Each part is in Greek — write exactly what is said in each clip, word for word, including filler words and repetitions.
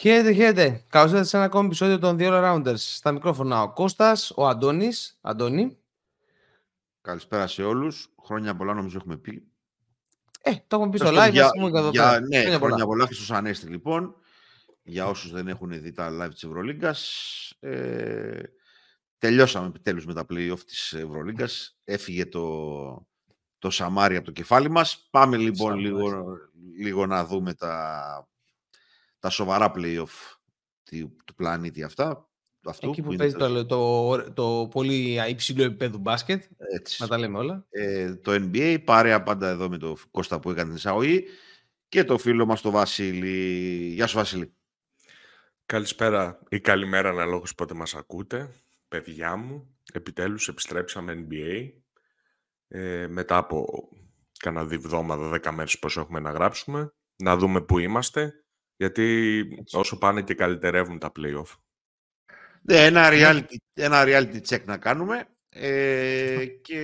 Χαίρετε, χαίρετε. Καλώς ήρθατε σε ένα ακόμη επεισόδιο των The All Arounders. Στα μικρόφωνα ο Κώστας, ο Αντώνης. Αντώνη. Καλησπέρα σε όλους. Χρόνια πολλά, νομίζω έχουμε πει. Ε, το έχουμε πει στο Ωστόσο, live, για, ας πούμε εδώ για, πέρα. ναι, χρόνια, πολλά. πολλά. πολλά και στους Ανέστη, λοιπόν. Για όσους δεν έχουν δει τα live της Ευρωλίγκας. Ε, τελειώσαμε επιτέλους με τα play-off της Ευρωλίγκας. Έφυγε το, το Σαμάρι από το κεφάλι μας. Πάμε λοιπόν λίγο, λίγο να δούμε τα, τα σοβαρά play-off του, του πλανήτη αυτά. Αυτού, Εκεί που, που παίζει το, το, το, το πολύ υψηλό επίπεδο μπάσκετ. Έτσι. Να τα λέμε όλα. Ε, το N B A, παρέα πάντα εδώ με τον Κώστα που έκανε την εισαγωγή και το φίλο μας το Βασίλη. Γεια σου, Βασίλη. Καλησπέρα ή καλημέρα αναλόγως πότε μας ακούτε, παιδιά μου. Επιτέλους επιστρέψαμε N B A ε, μετά από κανένα διβδόμαδα, δέκα μέρες πόσο έχουμε να γράψουμε. Να δούμε πού είμαστε, γιατί όσο πάνε και καλυτερεύουν τα play-off. Ναι, ένα reality, ένα reality check να κάνουμε ε, και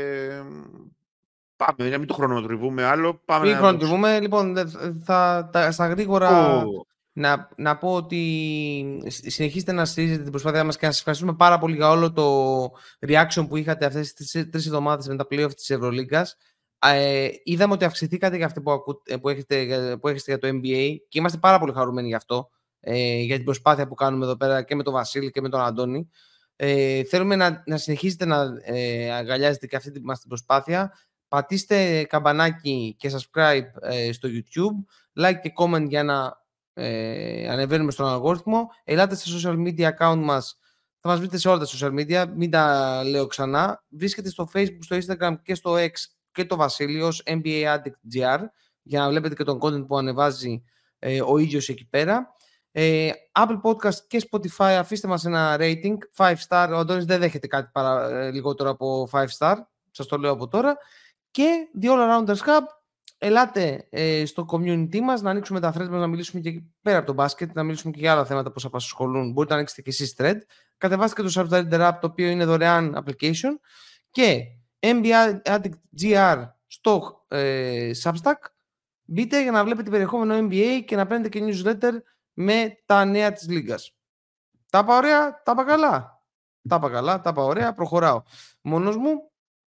πάμε, να μην το χρονοτριβούμε άλλο. Πάμε μην να χρονοτριβούμε, λοιπόν, θα, θα, στα γρήγορα oh. να, να πω ότι συνεχίστε να στηρίζετε την προσπάθειά μας και να σας ευχαριστούμε πάρα πολύ για όλο το reaction που είχατε αυτές τις τρεις εβδομάδες με τα play-off της Ευρωλίγκας. Ε, είδαμε ότι αυξηθήκατε για αυτό που, ακού, που, έχετε, που έχετε για το N B A και είμαστε πάρα πολύ χαρούμενοι γι' αυτό, ε, για την προσπάθεια που κάνουμε εδώ πέρα και με τον Βασίλη και με τον Αντώνη. Ε, θέλουμε να, να συνεχίσετε να ε, αγκαλιάζετε και αυτή μας την προσπάθεια. Πατήστε καμπανάκι και subscribe ε, στο YouTube, like και comment για να ε, ανεβαίνουμε στον αλγόριθμο. Ελάτε στα social media account μας, θα μας βρείτε σε όλα τα social media, μην τα λέω ξανά. Βρίσκεται στο Facebook, στο Instagram και στο X και το Βασίλειος, N B A Addict τζι αρ, για να βλέπετε και τον content που ανεβάζει ε, ο ίδιος εκεί πέρα. Ε, Apple Podcast και Spotify, αφήστε μας ένα rating, five star, ο Αντώνης δεν δέχεται κάτι παρα, ε, λιγότερο από five star, σας το λέω από τώρα. Και The All Arounders Hub, ελάτε ε, στο community μας, να ανοίξουμε τα threads μας, να μιλήσουμε και πέρα από το μπάσκετ, να μιλήσουμε και για άλλα θέματα που σας απασχολούν. Μπορείτε να ανοίξετε και εσείς thread. Κατεβάστε και το Subscriber App, το οποίο είναι δωρεάν application. Και N B A Addict τζι αρ στο ε, Substack. Μπείτε για να βλέπετε περιεχόμενο N B A και να παίρνετε και newsletter με τα νέα της Λίγκας. Τα είπα ωραία, τα είπα καλά. Τα είπα καλά, τα είπα ωραία, προχωράω μόνος μου.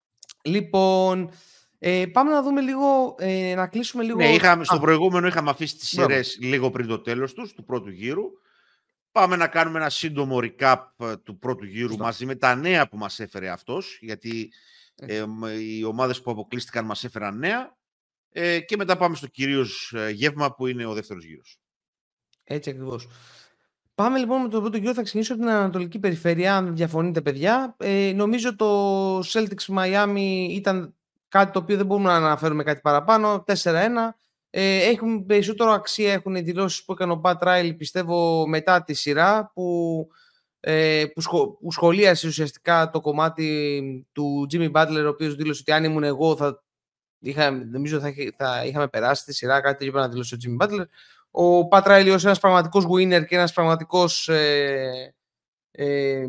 Λοιπόν, ε, πάμε να δούμε λίγο, ε, να κλείσουμε λίγο... Ναι, είχαμε, στο προηγούμενο είχαμε αφήσει τις σειρές λίγο πριν το τέλος τους, του πρώτου γύρου. Πάμε να κάνουμε ένα σύντομο recap του πρώτου γύρου Σωστά. μαζί με τα νέα που μας έφερε αυτός, γιατί ε, οι ομάδες που αποκλείστηκαν μας έφεραν νέα ε, και μετά πάμε στο κυρίως γεύμα που είναι ο δεύτερος γύρος. Έτσι ακριβώς. Πάμε λοιπόν με τον πρώτο γύρο, θα ξεκινήσω την Ανατολική Περιφέρεια, αν διαφωνείτε παιδιά. Ε, νομίζω το Celtics Miami ήταν κάτι το οποίο δεν μπορούμε να αναφέρουμε κάτι παραπάνω, τέσσερα ένα. Ε, έχουν περισσότερο αξία, έχουν οι δηλώσεις που έκανε ο Pat Riley, πιστεύω, μετά τη σειρά, που, ε, που, σχο, που σχολίασε ουσιαστικά το κομμάτι του Jimmy Butler, ο οποίος δήλωσε ότι αν ήμουν εγώ θα, είχα, νομίζω θα, θα είχαμε περάσει τη σειρά, κάτι τέτοιο να δήλωσε ο Jimmy Butler. Ο Pat Riley ως ένας πραγματικός winner και ένας πραγματικός ε, ε,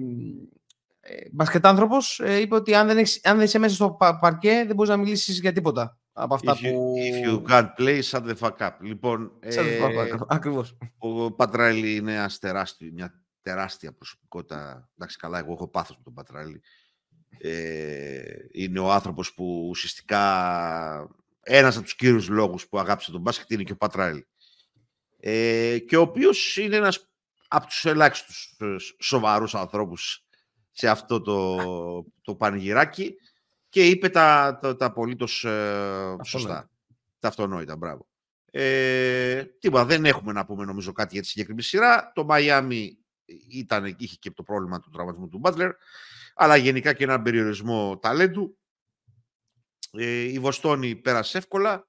ε, μπασκετάνθρωπος ε, είπε ότι αν δεν, έχεις, αν δεν είσαι μέσα στο παρκέ δεν μπορείς να μιλήσεις για τίποτα από αυτά if you, που... If you can't play, shut the fuck up. Λοιπόν, ε, ακριβώς. Ο Pat Riley είναι ένας τεράστιο, μια τεράστια προσωπικότητα. Εντάξει, καλά, εγώ έχω πάθος με τον Pat Riley. Ε, είναι ο άνθρωπος που ουσιαστικά ένας από τους κύριους λόγους που αγάπησε τον μπάσκετ είναι και ο Pat Riley. Ε, και ο οποίος είναι ένας από τους ελάχιστους σοβαρούς ανθρώπους σε αυτό το, το πανηγυράκι και είπε τα, τα, τα απολύτως ε, σωστά. Τα αυτονόητα, μπράβο. Ε, τίποτα, δεν έχουμε να πούμε νομίζω κάτι για τη συγκεκριμένη σειρά. Το Μαϊάμι ήταν, είχε και το πρόβλημα του τραυματισμού του Butler, αλλά γενικά και έναν περιορισμό ταλέντου. Ε, η Βοστόνη πέρασε εύκολα.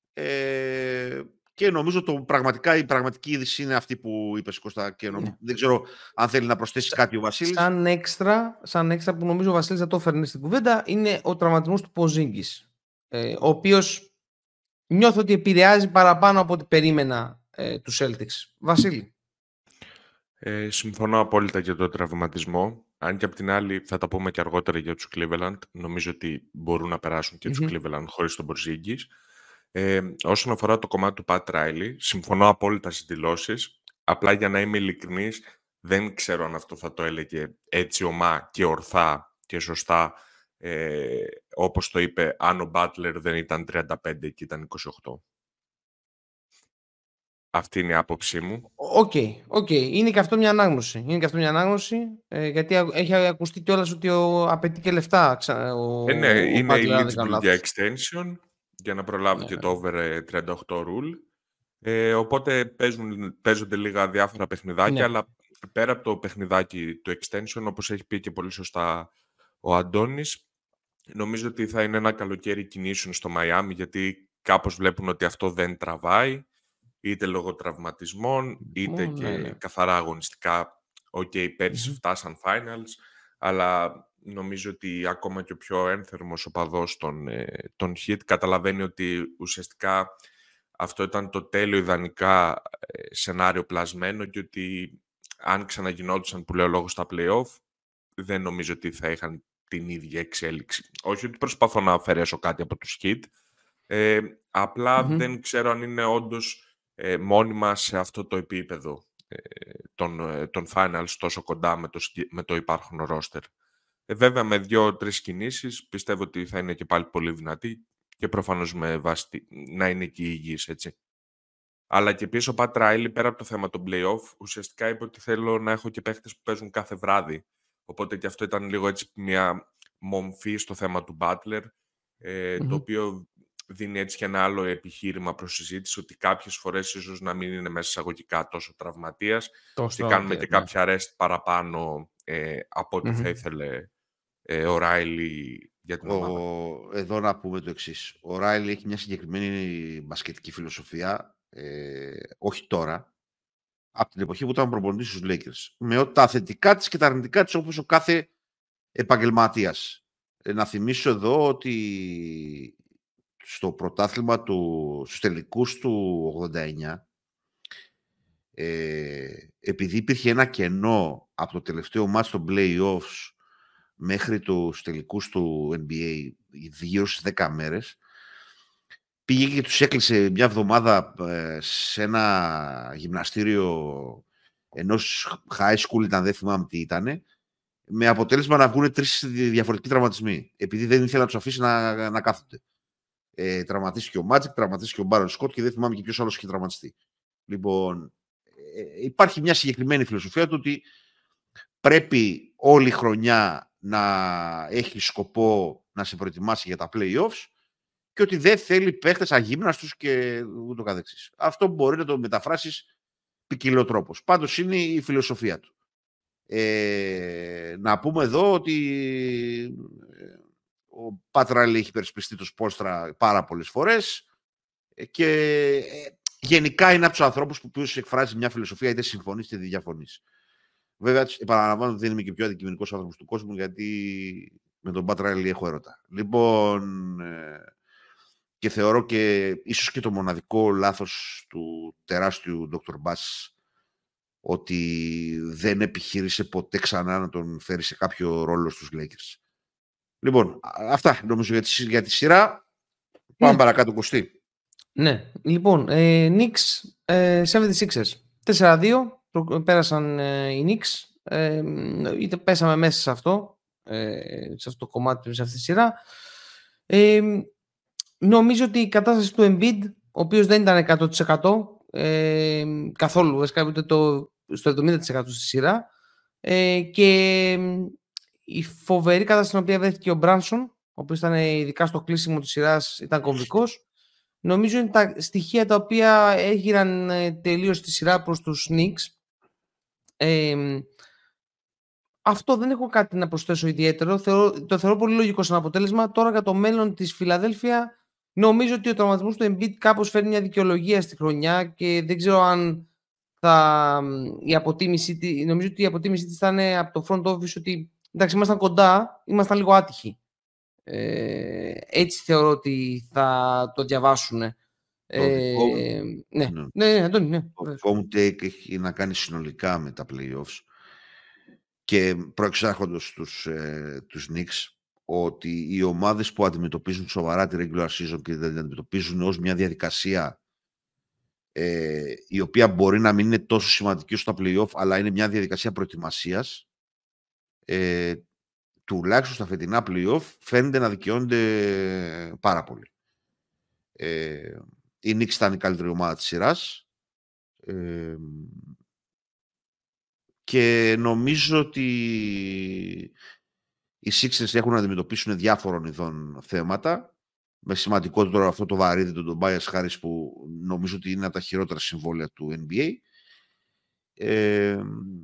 Ε, Και νομίζω το πραγματικά, η πραγματική είδηση είναι αυτή που είπες, Κώστα. Και νομίζω, ναι. Δεν ξέρω αν θέλει να προσθέσει Σα, κάτι ο Βασίλης. Σαν έξτρα, σαν έξτρα που νομίζω ο Βασίλης θα το έφερνε στην κουβέντα, είναι ο τραυματισμός του Ποζίνγκης. Ε, ο οποίος νιώθω ότι επηρεάζει παραπάνω από ό,τι περίμενα ε, του Celtics. Βασίλη. Ε, συμφωνώ απόλυτα για τον τραυματισμό. Αν και απ' την άλλη θα τα πούμε και αργότερα για τους Cleveland. Νομίζω ότι μπορούν να περάσουν και mm-hmm. τους Cleveland χωρίς τον Ποζίνγκης. Ε, όσον αφορά το κομμάτι του Pat Riley, συμφωνώ απόλυτα στις δηλώσεις, Απλά για να είμαι ειλικρινής, δεν ξέρω αν αυτό θα το έλεγε έτσι ομά και ορθά και σωστά, ε, όπως το είπε, αν ο Μπάτλερ δεν ήταν τριάντα πέντε και ήταν είκοσι οκτώ. Αυτή είναι η άποψή μου. Οκ, okay, okay. Είναι και αυτό μια ανάγνωση. Είναι και αυτό μια ανάγνωση, ε, γιατί έχει ακουστεί κιόλας ότι ο, απαιτεί και λεφτά. Ξα, ο, ε, ναι, ο είναι eligible για extension, για να προλάβει ναι, και το over τριάντα οκτώ rule. Ε, οπότε παίζουν, παίζονται λίγα διάφορα παιχνιδάκια, ναι. Αλλά πέρα από το παιχνιδάκι του extension, όπως έχει πει και πολύ σωστά ο Αντώνης, νομίζω ότι θα είναι ένα καλοκαίρι κινήσεων στο Μαϊάμι, γιατί κάπως βλέπουν ότι αυτό δεν τραβάει, είτε λόγω τραυματισμών, είτε oh, και ναι, ναι. καθαρά αγωνιστικά. Οκ, okay, πέρυσι mm-hmm. φτάσαν finals, αλλά νομίζω ότι ακόμα και ο πιο ένθερμος οπαδός των, των Heat καταλαβαίνει ότι ουσιαστικά αυτό ήταν το τέλειο ιδανικά σενάριο πλασμένο και ότι αν ξαναγινόντουσαν, που λέω λόγω στα play-off, δεν νομίζω ότι θα είχαν την ίδια εξέλιξη. Όχι ότι προσπαθώ να αφαιρέσω κάτι από τους Heat, ε, απλά mm-hmm. δεν ξέρω αν είναι όντως ε, μόνιμα σε αυτό το επίπεδο ε, των, ε, των finals τόσο κοντά με το, με το υπάρχον roster. Ε, βέβαια με δύο-τρεις κινήσεις πιστεύω ότι θα είναι και πάλι πολύ δυνατή και προφανώς με βάση να είναι και υγιής, έτσι. Αλλά και πίσω ο Πατ Ράιλι, πέρα από το θέμα των play-off, ουσιαστικά είπε ότι θέλω να έχω και παίχτες που παίζουν κάθε βράδυ. Οπότε και αυτό ήταν λίγο έτσι μια μομφή στο θέμα του Butler, ε, mm-hmm. το οποίο δίνει έτσι και ένα άλλο επιχείρημα προς συζήτηση, ότι κάποιες φορές ίσως να μην είναι μέσα εισαγωγικά τόσο τραυματίας, και κάνουμε και ναι. κάποια rest παραπάνω ε, από ό,τι mm-hmm. θα ήθελε ε, ο Ράιλι. Ο, εδώ να πούμε το εξής. Ο Ράιλι έχει μια συγκεκριμένη μπασκετική φιλοσοφία, ε, όχι τώρα, από την εποχή που ήταν προπονητής στους Lakers, με τα θετικά της και τα αρνητικά της, όπως ο κάθε επαγγελματίας. Ε, να θυμίσω εδώ ότι στο πρωτάθλημα του, στους τελικούς του ογδόντα εννιά, ε, επειδή υπήρχε ένα κενό από το τελευταίο μάτς των play-offs μέχρι τους τελικούς του N B A, γύρω στις δέκα μέρες, πήγε και τους έκλεισε μια εβδομάδα σε ένα γυμναστήριο ενός high school, ήταν, δεν θυμάμαι τι ήτανε, με αποτέλεσμα να βγουν τρεις διαφορετικοί τραυματισμοί, επειδή δεν ήθελε να τους αφήσει να, να κάθονται. Ε, τραυματίστηκε ο Magic, τραυματίστηκε ο Baron Scott και δεν θυμάμαι και ποιος άλλος είχε τραυματιστεί. Λοιπόν, ε, υπάρχει μια συγκεκριμένη φιλοσοφία του ότι πρέπει όλη η χρονιά να έχει σκοπό να σε προετοιμάσει για τα play-offs και ότι δεν θέλει παίχτες αγύμναστους και ούτω καθεξής. Αυτό μπορεί να το μεταφράσεις ποικιλοτρόπως. Πάντως είναι η φιλοσοφία του. Ε, να πούμε εδώ ότι ο Πατ Ράιλι έχει υπερασπιστεί το Σπόλστρα πάρα πολλές φορές και γενικά είναι από τους ανθρώπους που ποιος εκφράζει μια φιλοσοφία, είτε συμφωνείς είτε διαφωνείς. Βέβαια, επαναλαμβάνω ότι δεν είμαι και πιο αντικειμενικός άνθρωπος του κόσμου, γιατί με τον Πατ Ράιλι έχω έρωτα. Λοιπόν, και θεωρώ και ίσως και το μοναδικό λάθος του τεράστιου ντόκτορ Μπάς, ότι δεν επιχείρησε ποτέ ξανά να τον φέρει σε κάποιο ρόλο στους Lakers. Λοιπόν, αυτά νομίζω για τη, για τη σειρά. Πάμε ναι. παρακάτω, Κωστή. Ναι, λοιπόν, ε, Knicks ε, εβδομήντα έξι τέσσερα δύο. Πέρασαν ε, οι Knicks, ε, είτε πέσαμε μέσα σε αυτό, ε, σε αυτό το κομμάτι, σε αυτή τη σειρά. Ε, νομίζω ότι η κατάσταση του Embiid, ο οποίος δεν ήταν εκατό τοις εκατό ε, καθόλου, βασικά ούτε το, στο εβδομήντα τοις εκατό στη σειρά, ε, και η φοβερή κατάσταση στην οποία βρέθηκε ο Μπράνσον, ο οποίος ήταν ειδικά στο κλείσιμο της σειράς, ήταν κομβικός. Νομίζω είναι τα στοιχεία τα οποία έγιναν τελείως τη σειρά προς τους Knicks. Ε, αυτό δεν έχω κάτι να προσθέσω ιδιαίτερο. Θεωρώ, το θεωρώ πολύ λογικό σαν αποτέλεσμα. Τώρα για το μέλλον της Φιλαδέλφια, νομίζω ότι ο τραυματισμός του Embiid κάπως φέρνει μια δικαιολογία στη χρονιά και δεν ξέρω αν θα, η αποτίμηση, νομίζω ότι η αποτίμηση της θα είναι από το front office ότι εντάξει, ήμασταν κοντά, ήμασταν λίγο άτυχοι. Ε, έτσι θεωρώ ότι θα το διαβάσουν. Ε, ναι, ναι, ναι, Αντώνη, ναι. Το home take έχει να κάνει συνολικά με τα playoffs και προεξάρχοντος τους, ε, τους Knicks, ότι οι ομάδες που αντιμετωπίζουν σοβαρά τη regular season και δεν την αντιμετωπίζουν ως μια διαδικασία ε, η οποία μπορεί να μην είναι τόσο σημαντική στα play-off, αλλά είναι μια διαδικασία προετοιμασίας, ε, τουλάχιστον στα φετινά play-off φαίνεται να δικαιώνται πάρα πολύ. Ε, η Knicks ήταν η καλύτερη ομάδα της σειράς, ε, και νομίζω ότι οι Sixers έχουν να αντιμετωπίσουν διάφορων ειδών θέματα, με σημαντικότερο αυτό το βαρύδι του Tobias Harris, που νομίζω ότι είναι από τα χειρότερα συμβόλαια του N B A. Ε,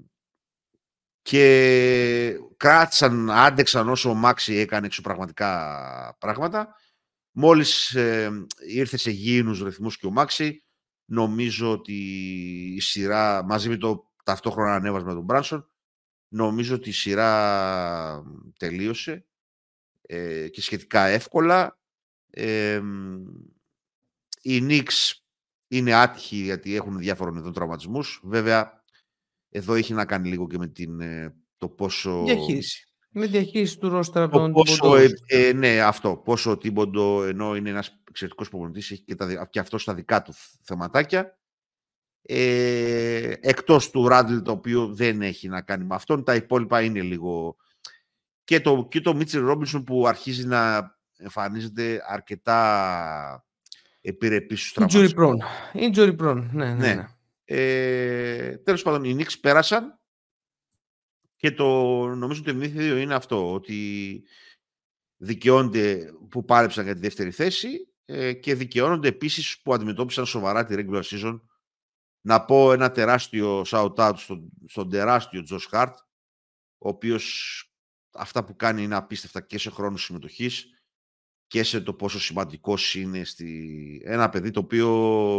και κράτησαν, άντεξαν όσο ο Μάξι έκανε εξωπραγματικά πράγματα. Μόλις ε, ήρθε σε γήινους ρυθμούς και ο Μάξι, νομίζω ότι η σειρά, μαζί με το ταυτόχρονα ανέβασμα τον Μπράνσον, νομίζω ότι η σειρά τελείωσε, ε, και σχετικά εύκολα. Ε, οι Knicks είναι άτυχοι γιατί έχουν διάφορων ειδών τραυματισμούς. Βέβαια, εδώ έχει να κάνει λίγο και με την, το πόσο... Διαχείριση. Με διαχείριση του ρόστερα από τον Τίμποντο. Ε, ε, ναι, αυτό. Πόσο ο Τίμποντο, ενώ είναι ένας εξαιρετικός προπονητής, έχει και, τα, και αυτό στα δικά του θεματάκια. Ε, εκτός του Ράντλ, το οποίο δεν έχει να κάνει με αυτόν, τα υπόλοιπα είναι λίγο... Και το, και το Μίτσελ Ρόμπινσον, που αρχίζει να εμφανίζεται αρκετά επιρρεπής στους τραυματισμούς. Injury prone. Injury prone. Ναι, ναι, ναι. ναι. Ε, τέλος πάντων, οι Knicks πέρασαν και το, νομίζω ότι το μυθίδιο είναι αυτό, ότι δικαιώνται που πάρεψαν για τη δεύτερη θέση, ε, και δικαιώνονται επίσης που αντιμετώπισαν σοβαρά τη regular season. Να πω ένα τεράστιο shout-out στον, στον τεράστιο Josh Hart, ο οποίος αυτά που κάνει είναι απίστευτα και σε χρόνο συμμετοχής και σε το πόσο σημαντικός είναι στη... ένα παιδί το οποίο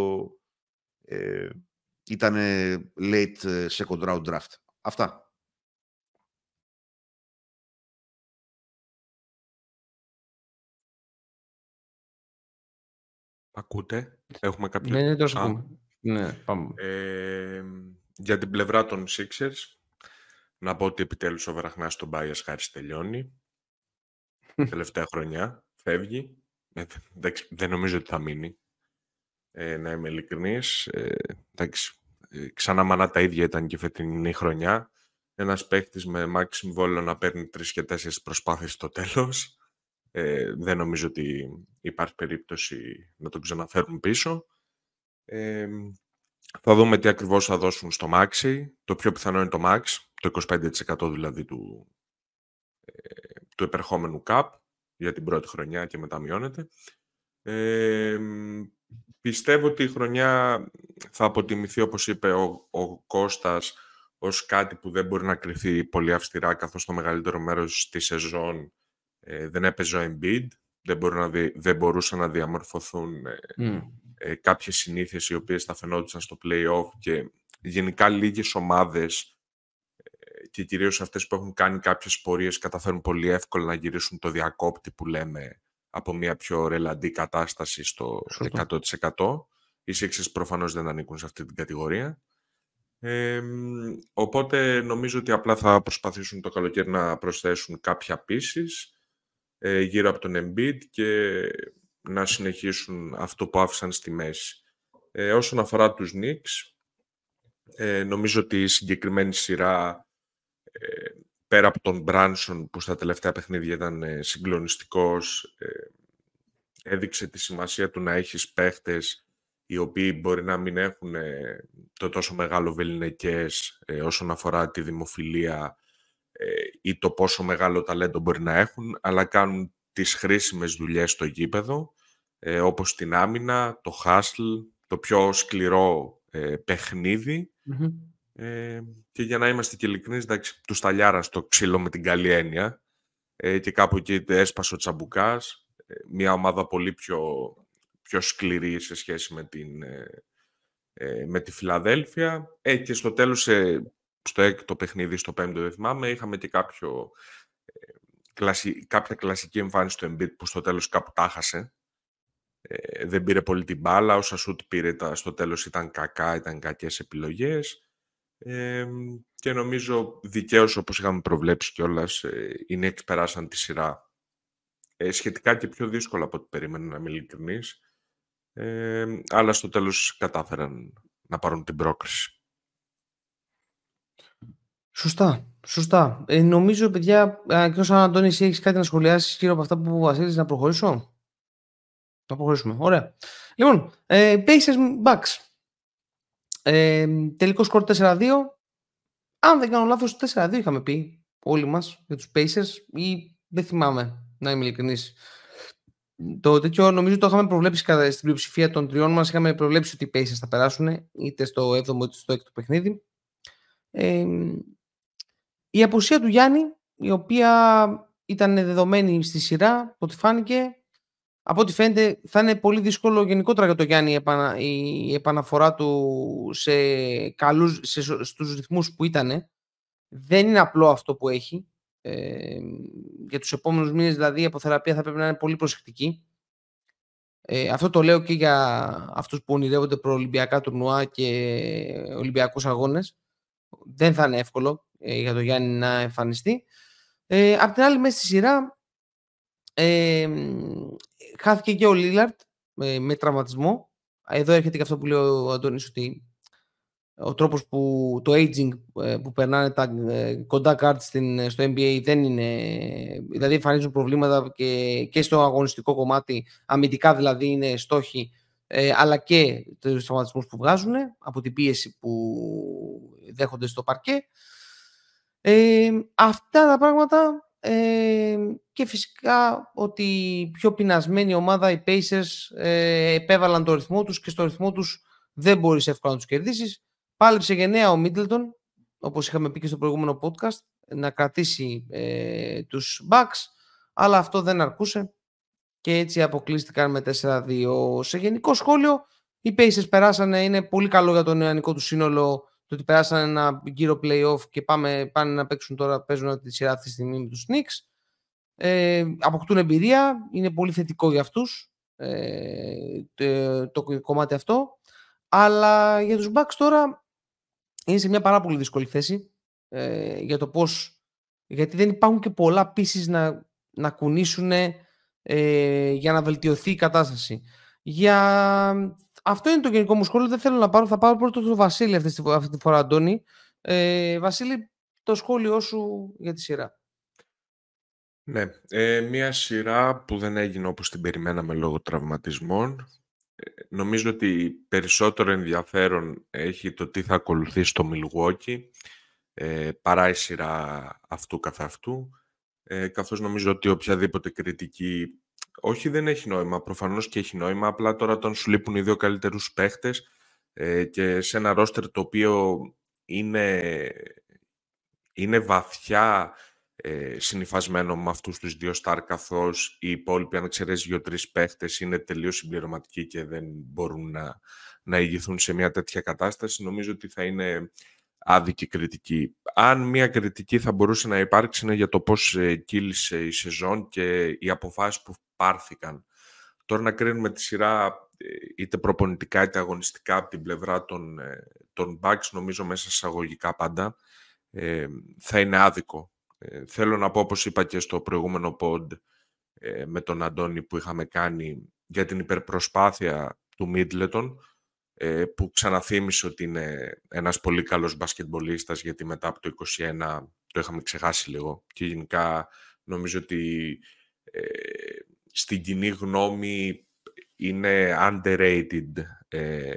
ε, ήταν late second round draft. Αυτά. Ακούτε, έχουμε κάποιο... Ναι, ναι, τόσο πούμε. Ναι, πάμε. Ε, για την πλευρά των Sixers, να πω ότι επιτέλους ο Βραχνάς στον Tobias Harris τελειώνει. Τελευταία χρονιά, φεύγει. Ε, εντάξει, δεν νομίζω ότι θα μείνει. Ε, να είμαι ειλικρινής. Ε, εντάξει, ε, ξανά μανά τα ίδια ήταν και φετινή χρονιά. Ένας παίκτης με max συμβόλαιο να παίρνει τρεις και τέσσερις προσπάθειες στο τέλος. Ε, δεν νομίζω ότι υπάρχει περίπτωση να τον ξαναφέρουν πίσω. Ε, θα δούμε τι ακριβώς θα δώσουν στο Maxi. Το πιο πιθανό είναι το Max, το είκοσι πέντε τοις εκατό δηλαδή του, ε, του επερχόμενου Cup για την πρώτη χρονιά και μετά μειώνεται. Ε, πιστεύω ότι η χρονιά θα αποτιμηθεί, όπως είπε ο, ο Κώστας, ως κάτι που δεν μπορεί να κριθεί πολύ αυστηρά, καθώς το μεγαλύτερο μέρος της σεζόν ε, δεν έπαιζε ο Embiid, δεν, να δι, δεν μπορούσαν να διαμορφωθούν ε, mm. ε, κάποιες συνήθειες οι οποίες θα φαινόντουσαν στο play-off, και γενικά λίγες ομάδες ε, και κυρίως αυτές που έχουν κάνει κάποιες πορείες καταφέρουν πολύ εύκολα να γυρίσουν το διακόπτη που λέμε από μια πιο ρελαντή κατάσταση στο εκατό τοις εκατό. Οι Sixers προφανώς δεν ανήκουν σε αυτή την κατηγορία. Ε, οπότε νομίζω ότι απλά θα προσπαθήσουν το καλοκαίρι να προσθέσουν κάποια pieces ε, γύρω από τον Embiid και να συνεχίσουν αυτό που άφησαν στη μέση. Ε, όσον αφορά τους Knicks, ε, νομίζω ότι η συγκεκριμένη σειρά, ε, πέρα από τον Branson που στα τελευταία παιχνίδια ήταν ε, συγκλονιστικός, ε, έδειξε τη σημασία του να έχεις παίχτες οι οποίοι μπορεί να μην έχουν ε, το τόσο μεγάλο βεληνικές ε, όσον αφορά τη δημοφιλία ε, ή το πόσο μεγάλο ταλέντο μπορεί να έχουν, αλλά κάνουν τις χρήσιμες δουλειές στο γήπεδο, ε, όπως την άμυνα, το hustle, το πιο σκληρό ε, παιχνίδι. Mm-hmm. Ε, και για να είμαστε και ειλικρινείς, εντάξει, του σταλιάρα στο ξύλο με την καλή έννοια, ε, και κάπου εκεί έσπασε ο Τσαμπουκάς, ε, μια ομάδα πολύ πιο... πιο σκληρή σε σχέση με, την, ε, με τη Φιλαδέλφια. Ε, και στο τέλος, ε, στο έκτο παιχνίδι, στο πέμπτο δεν θυμάμαι, είχαμε και κάποιο, ε, κλασι, κάποια κλασική εμφάνιση του Embiid που στο τέλος κάπου τα χάσε. Ε, δεν πήρε πολύ την μπάλα, όσα σουτ πήρε τα, στο τέλος ήταν κακά, ήταν κακές επιλογές. Ε, και νομίζω δικαίως, όπως είχαμε προβλέψει κιόλας, ε, οι Knicks περάσαν τη σειρά. Ε, σχετικά και πιο δύσκολα από ό,τι περίμενα, να είμαι ειλικρινής. Ε, αλλά στο τέλος κατάφεραν να πάρουν την πρόκριση. Σωστά, σωστά. Ε, νομίζω, παιδιά, και όσο Αντώνη, εσύ έχεις κάτι να σχολιάσεις γύρω από αυτά που Βασίλης, να προχωρήσω. Να προχωρήσουμε. Ωραία. Λοιπόν, ε, Pacers Bucks. Ε, τελικό σκορ τέσσερα δύο. Αν δεν κάνω λάθος, τέσσερα δύο είχαμε πει όλοι μας για τους Pacers, ή δεν θυμάμαι, να είμαι ειλικρινής. Το τέτοιο νομίζω το είχαμε προβλέψει στην πλειοψηφία των τριών μας. Είχαμε προβλέψει ότι οι Pacers θα περάσουν είτε στο έβδομο είτε στο έκτο παιχνίδι. Ε, η απουσία του Γιάννη, η οποία ήταν δεδομένη στη σειρά, από ό,τι φάνηκε, από ό,τι φαίνεται θα είναι πολύ δύσκολο γενικότερα για το Γιάννη η, επανα, η επαναφορά του σε καλούς, σε, στους ρυθμούς που ήταν. Δεν είναι απλό αυτό που έχει. Ε, για τους επόμενους μήνες δηλαδή η αποθεραπεία θα πρέπει να είναι πολύ προσεκτική. Ε, αυτό το λέω και για αυτούς που ονειρεύονται προολυμπιακά τουρνουά και ολυμπιακούς αγώνες. Δεν θα είναι εύκολο ε, για το Γιάννη να εμφανιστεί. Ε, απ' την άλλη, μέσα στη σειρά ε, χάθηκε και ο Λίλαρτ ε, με τραυματισμό. Εδώ έρχεται και αυτό που λέει ο Αντώνης, ότι ο τρόπος που το aging ε, που περνάνε τα ε, κοντά cards στην, στο N B A δεν είναι, δηλαδή εμφανίζουν προβλήματα και, και στο αγωνιστικό κομμάτι, αμυντικά δηλαδή είναι στόχοι, ε, αλλά και τους τραυματισμούς που βγάζουν από την πίεση που δέχονται στο παρκέ. Ε, αυτά τα πράγματα ε, και φυσικά ότι πιο πεινασμένη ομάδα, οι Pacers, ε, επέβαλαν το ρυθμό τους και στο ρυθμό τους δεν μπορείς εύκολα να τους κερδίσεις. Πάλεψε γενναία ο Μίτλετον, όπως είχαμε πει και στο προηγούμενο podcast, να κρατήσει ε, τους Bucks, αλλά αυτό δεν αρκούσε και έτσι αποκλείστηκαν με τέσσερα δύο. Σε γενικό σχόλιο, οι Pacers περάσανε, είναι πολύ καλό για το νεανικό του σύνολο το ότι περάσανε ένα γύρο play-off και πάμε, πάνε να παίξουν τώρα, παίζουν τη σειρά αυτή τη στιγμή με τους Knicks. Ε, αποκτούν εμπειρία, είναι πολύ θετικό για αυτούς ε, το, το κομμάτι αυτό, αλλά για τους Bucks τώρα είναι σε μια πάρα πολύ δύσκολη θέση ε, για το πώς, γιατί δεν υπάρχουν και πολλά pieces να, να κουνήσουν ε, για να βελτιωθεί η κατάσταση. Για... Αυτό είναι το γενικό μου σχόλιο, δεν θέλω να πάρω, θα πάρω πρώτο τον Βασίλη αυτή τη, αυτή τη φορά, Αντώνη. Ε, Βασίλη, το σχόλιο σου για τη σειρά. Ναι, ε, μια σειρά που δεν έγινε όπως την περιμέναμε λόγω τραυματισμών. Ε, νομίζω ότι περισσότερο ενδιαφέρον έχει το τι θα ακολουθεί στο Milwaukee ε, παρά η σειρά αυτού καθ' αυτού, ε, καθώς νομίζω ότι οποιαδήποτε κριτική, όχι δεν έχει νόημα, προφανώς και έχει νόημα, απλά τώρα όταν σου λείπουν οι δύο καλύτερους παίχτες ε, και σε ένα ρόστερ το οποίο είναι, είναι βαθιά ε, συνυφασμένο με αυτούς τους δύο στάρ, καθώς οι υπόλοιποι, αν εξαιρέσεις δύο-τρεις παίχτες, είναι τελείως συμπληρωματικοί και δεν μπορούν να, να ηγηθούν σε μια τέτοια κατάσταση, νομίζω ότι θα είναι άδικη κριτική. Αν μια κριτική θα μπορούσε να υπάρξει είναι για το πώς ε, κύλησε η σεζόν και οι αποφάσεις που πάρθηκαν. Τώρα να κρίνουμε τη σειρά ε, είτε προπονητικά είτε αγωνιστικά από την πλευρά των, ε, των Bucks, νομίζω μέσα εισαγωγικά πάντα, ε, θα είναι άδικο. Ε, θέλω να πω, όπως είπα και στο προηγούμενο pod ε, με τον Αντώνη που είχαμε κάνει για την υπερπροσπάθεια του Middleton, ε, που ξαναθύμισε ότι είναι ένας πολύ καλός μπασκετμπολίστας, γιατί μετά από το είκοσι ένα το είχαμε ξεχάσει λίγο και γενικά νομίζω ότι ε, στην κοινή γνώμη είναι underrated ε,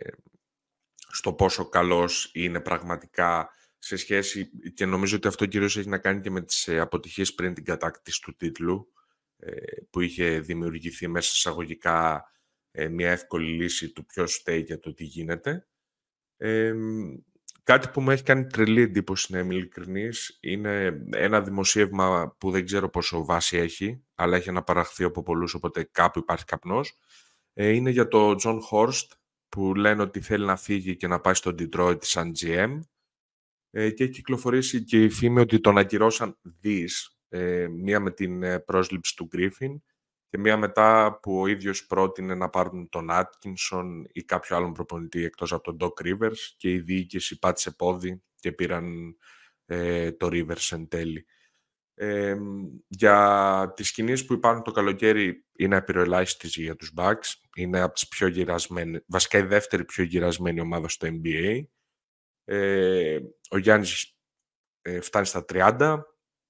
στο πόσο καλός είναι πραγματικά σε σχέση, και νομίζω ότι αυτό κυρίως έχει να κάνει και με τις αποτυχίες πριν την κατάκτηση του τίτλου, που είχε δημιουργηθεί μέσα εισαγωγικά μια εύκολη λύση του ποιος φταίει για το τι γίνεται. Ε, κάτι που μου έχει κάνει τρελή εντύπωση, να είμαι ειλικρινής, είναι ένα δημοσίευμα που δεν ξέρω πόσο βάση έχει, αλλά έχει αναπαραχθεί από πολλούς, οπότε κάπου υπάρχει καπνός. Ε, είναι για το John Horst, που λένε ότι θέλει να φύγει και να πάει στο Detroit σαν τζι εμ. Ε, και έχει κυκλοφορήσει και η φήμη ότι τον ακυρώσαν δις, ε, μία με την ε, πρόσληψη του Griffin και μία μετά που ο ίδιος πρότεινε να πάρουν τον Atkinson ή κάποιο άλλον προπονητή εκτός από τον Doc Rivers, και η διοίκηση πάτησε πόδι και πήραν ε, το Rivers εν τέλει. Ε, για τις κινήσεις που υπάρχουν το καλοκαίρι είναι απειροελάχιστες για τους Bucks. Είναι από τις πιο γυρασμένες, βασικά η δεύτερη πιο γυρασμένη ομάδα στο N B A. Ε, ο Γιάννης ε, φτάνει στα τριάντα.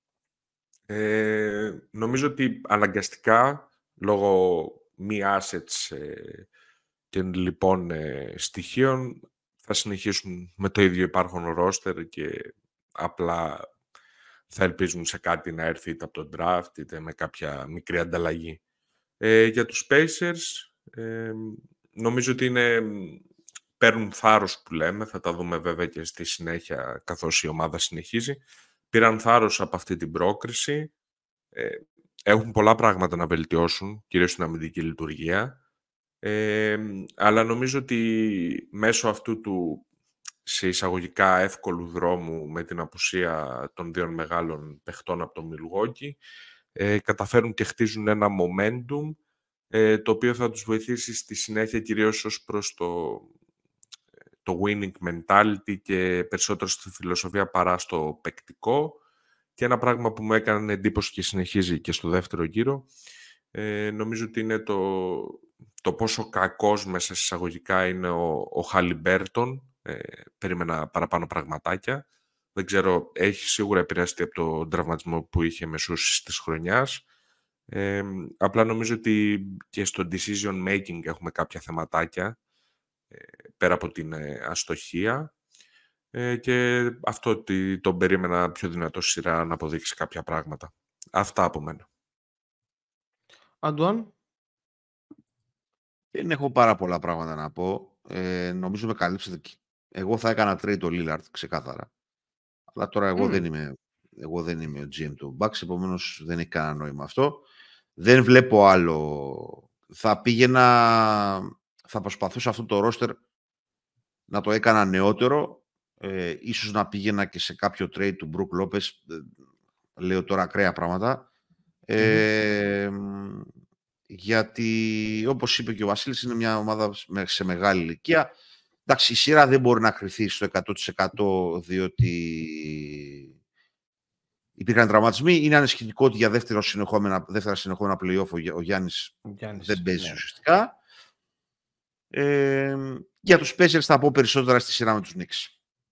Ε, νομίζω ότι αναγκαστικά, λόγω μη assets ε, και λοιπόν ε, στοιχείων, θα συνεχίσουν με το ίδιο υπάρχον roster και απλά θα ελπίζουν σε κάτι να έρθει είτε από το draft είτε με κάποια μικρή ανταλλαγή. Ε, για τους Pacers, ε, νομίζω ότι είναι, παίρνουν θάρρος που λέμε, θα τα δούμε βέβαια και στη συνέχεια καθώς η ομάδα συνεχίζει. Πήραν θάρρος από αυτή την πρόκριση, ε, έχουν πολλά πράγματα να βελτιώσουν, κυρίως στην αμυντική λειτουργία, ε, αλλά νομίζω ότι μέσω αυτού του σε εισαγωγικά εύκολου δρόμου με την απουσία των δύο μεγάλων παιχτών από το Milwaukee, ε, καταφέρουν και χτίζουν ένα momentum ε, το οποίο θα τους βοηθήσει στη συνέχεια κυρίως ως προς το, το winning mentality και περισσότερο στη φιλοσοφία παρά στο παικτικό. Και ένα πράγμα που μου έκανε εντύπωση και συνεχίζει και στο δεύτερο γύρο, ε, νομίζω ότι είναι το, το πόσο κακός μέσα εισαγωγικά είναι ο, ο Χαλιμπέρτον. Ε, περίμενα παραπάνω πραγματάκια. Δεν ξέρω, έχει σίγουρα επηρεαστεί από τον τραυματισμό που είχε μεσούσεις της χρονιάς. Ε, απλά νομίζω ότι και στο decision making έχουμε κάποια θεματάκια, ε, πέρα από την ε, αστοχία. Ε, και αυτό ότι τον περίμενα πιο δυνατό σειρά να αποδείξει κάποια πράγματα. Αυτά από μένα. Αντουάν. Δεν έχω πάρα πολλά πράγματα να πω. Ε, νομίζω με καλύψετε. Εγώ θα έκανα trade το Lillard, ξεκάθαρα. Αλλά τώρα εγώ, mm. δεν, είμαι, εγώ δεν είμαι ο τζι εμ του Bucks, επομένως δεν έχει κανένα νόημα αυτό. Δεν βλέπω άλλο. Θα πήγαινα, θα προσπαθούσα αυτό το roster να το έκανα νεότερο. Ε, ίσως να πήγαινα και σε κάποιο trade του Brook Lopez. Ε, λέω τώρα ακραία πράγματα. Ε, mm. Γιατί, όπως είπε και ο Βασίλης, είναι μια ομάδα σε μεγάλη ηλικία. Εντάξει, η σειρά δεν μπορεί να κρυθεί στο εκατό τοις εκατό διότι υπήρχαν τραυματισμοί. Είναι ανησυχητικό ότι για δεύτερο συνεχόμενα, δεύτερα συνεχόμενα play-off ο Γιάννης, ο Γιάννης δεν παίζει ναι. ουσιαστικά. Ε, για τους Pacers θα πω περισσότερα στη σειρά με τους Knicks.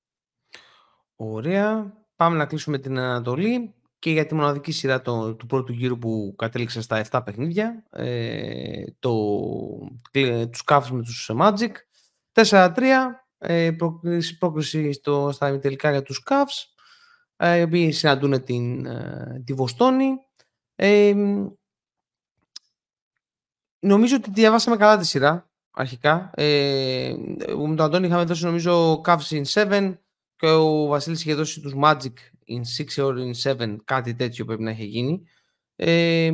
Ωραία. Πάμε να κλείσουμε την Ανατολή και για τη μοναδική σειρά το, του πρώτου γύρου που κατέληξε στα επτά παιχνίδια. Ε, το, τους Cavs με τους Magic. τέσσερα τρία, ε, πρόκριση, πρόκριση στο, στα ημιτελικά για τους Cavs, ε, οι οποίοι συναντούν την, ε, τη Βοστόνη. Ε, νομίζω ότι διαβάσαμε καλά τη σειρά, αρχικά. Ε, με τον Αντώνη είχαμε δώσει, νομίζω, Cavs in επτά και ο Βασίλης είχε δώσει τους Magic in έξι or in επτά, κάτι τέτοιο πρέπει να έχει γίνει. Ε,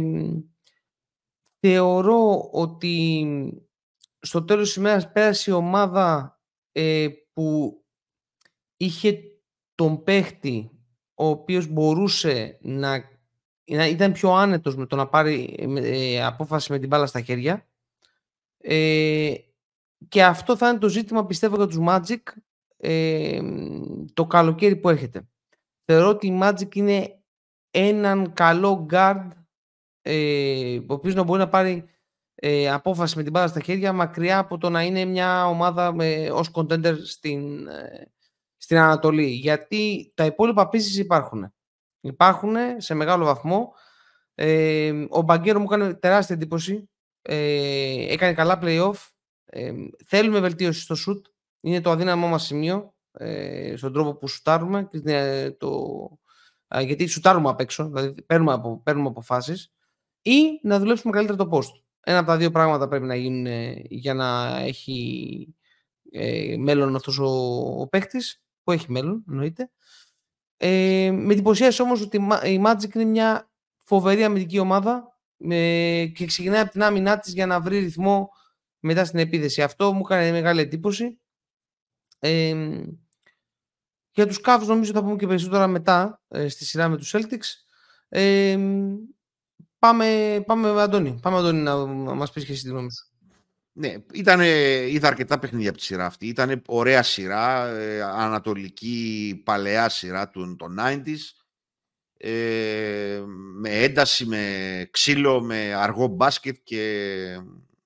θεωρώ ότι στο τέλος της ημέρας πέρασε η ομάδα ε, που είχε τον παίχτη ο οποίος μπορούσε να, να ήταν πιο άνετος με το να πάρει ε, απόφαση με την μπάλα στα χέρια, ε, και αυτό θα είναι το ζήτημα, πιστεύω, για τους Magic ε, το καλοκαίρι που έρχεται. Θεωρώ ότι η Magic είναι έναν καλό guard, ε, ο οποίος να μπορεί να πάρει Ε, απόφαση με την μπάλα στα χέρια, μακριά από το να είναι μια ομάδα με, ως contender στην, ε, στην Ανατολή. Γιατί τα υπόλοιπα pieces υπάρχουν. Υπάρχουν σε μεγάλο βαθμό. Ε, ο Μπαγκέρο μου έκανε τεράστια εντύπωση. Ε, έκανε καλά play-off. Ε, θέλουμε βελτίωση στο shoot. Είναι το αδύναμό μας σημείο ε, στον τρόπο που σουτάρουμε. Ε, το, ε, γιατί σουτάρουμε απ' έξω, δηλαδή παίρνουμε, απο, παίρνουμε αποφάσεις. Ή να δουλέψουμε καλύτερα το post. Ένα από τα δύο πράγματα πρέπει να γίνουν για να έχει ε, μέλλον αυτός ο, ο παίκτης, που έχει μέλλον, εννοείται. Ε, με εντυπωσίασε όμως ότι η Magic είναι μια φοβερή αμυντική ομάδα ε, και ξεκινάει από την άμυνά της για να βρει ρυθμό μετά στην επίθεση. Αυτό μου έκανε μεγάλη εντύπωση. Ε, για τους Cavs νομίζω θα πούμε και περισσότερα μετά ε, στη σειρά με τους Celtics. Ε, Πάμε, πάμε, Αντώνη. Πάμε, Αντώνη, να μας πεις και εσύ τη γνώμη σου. Ναι, ήταν, είδα αρκετά παιχνίδια από τη σειρά αυτή. Ήταν ωραία σειρά, ε, ανατολική παλαιά σειρά των, των ενενήντα. ε, με ένταση, με ξύλο, με αργό μπάσκετ και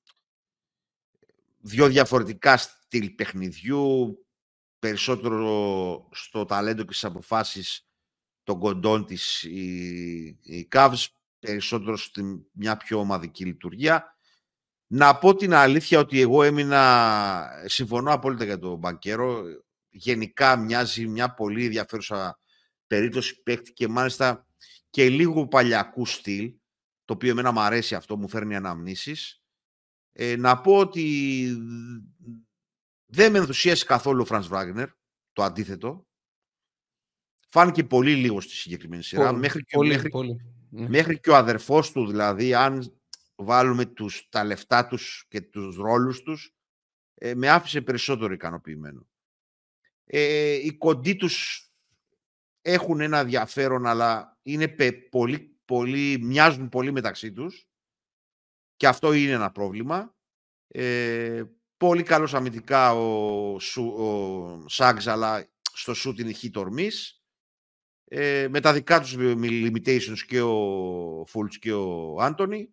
δύο διαφορετικά στυλ παιχνιδιού, περισσότερο στο ταλέντο και στις αποφάσεις των κοντών της η, η Cavs, περισσότερο στη μια πιο ομαδική λειτουργία. Να πω την αλήθεια ότι εγώ έμεινα, συμφωνώ απόλυτα για τον Μπανκέρο, γενικά μοιάζει μια πολύ ενδιαφέρουσα περίπτωση παίκτη και μάλιστα και λίγο παλιακού στυλ, το οποίο εμένα μου αρέσει αυτό, μου φέρνει αναμνήσεις. Ε, να πω ότι δεν με ενθουσίασε καθόλου ο Φρανς Βάγνερ, το αντίθετο. Φάνηκε πολύ λίγο στη συγκεκριμένη σειρά. Πολύ, μέχρι, και, πολύ, μέχρι, πολύ. μέχρι και ο αδερφός του, δηλαδή, αν βάλουμε τους, τα λεφτά τους και τους ρόλους τους, ε, με άφησε περισσότερο ικανοποιημένο. Ε, οι κοντοί τους έχουν ένα ενδιαφέρον, αλλά είναι πολύ, πολύ, μοιάζουν πολύ μεταξύ τους και αυτό είναι ένα πρόβλημα. Ε, πολύ καλός αμυντικά ο, ο Σάγκς, αλλά στο σούτ είναι hit or miss. Ε, με τα δικά τους limitations και ο Φούλτς και ο Άντονι.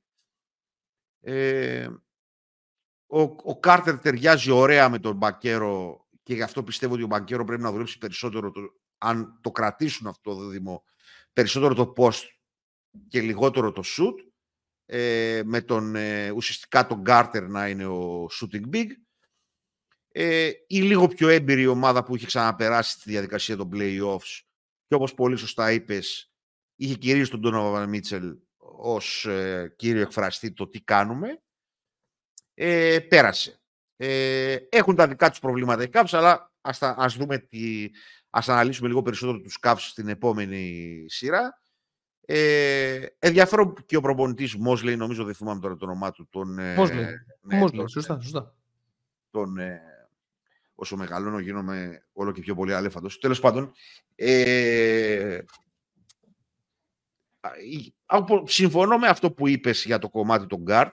Ε, ο, ο Κάρτερ ταιριάζει ωραία με τον Μπανκέρο και γι' αυτό πιστεύω ότι ο Μπανκέρο πρέπει να δουλέψει περισσότερο, το, αν το κρατήσουν αυτό το δίδυμο, περισσότερο το post και λιγότερο το shoot, ε, με τον ε, ουσιαστικά τον Κάρτερ να είναι ο shooting big. Ε, η λίγο πιο έμπειρη ομάδα που είχε ξαναπεράσει στη διαδικασία των play-offs και όπως πολύ σωστά είπες, είχε κυρίως τον Donovan Mitchell ως ε, κύριο εκφραστή το τι κάνουμε. Ε, πέρασε. Ε, έχουν τα δικά τους προβλήματα οι Cavs, αλλά ας, τα, ας δούμε τι, ας αναλύσουμε λίγο περισσότερο τους Cavs στην επόμενη σειρά. Ε, ενδιαφέρον και ο προπονητής Mosley, νομίζω δεν θυμάμαι τώρα το όνομά του. Τον, Mosley, ναι, Mosley, τον, σωστά, σωστά. Τον, ε, όσο μεγαλώνω γίνομαι όλο και πιο πολύ αλέφαντος. Τέλος πάντων, ε, συμφωνώ με αυτό που είπες για το κομμάτι των guard.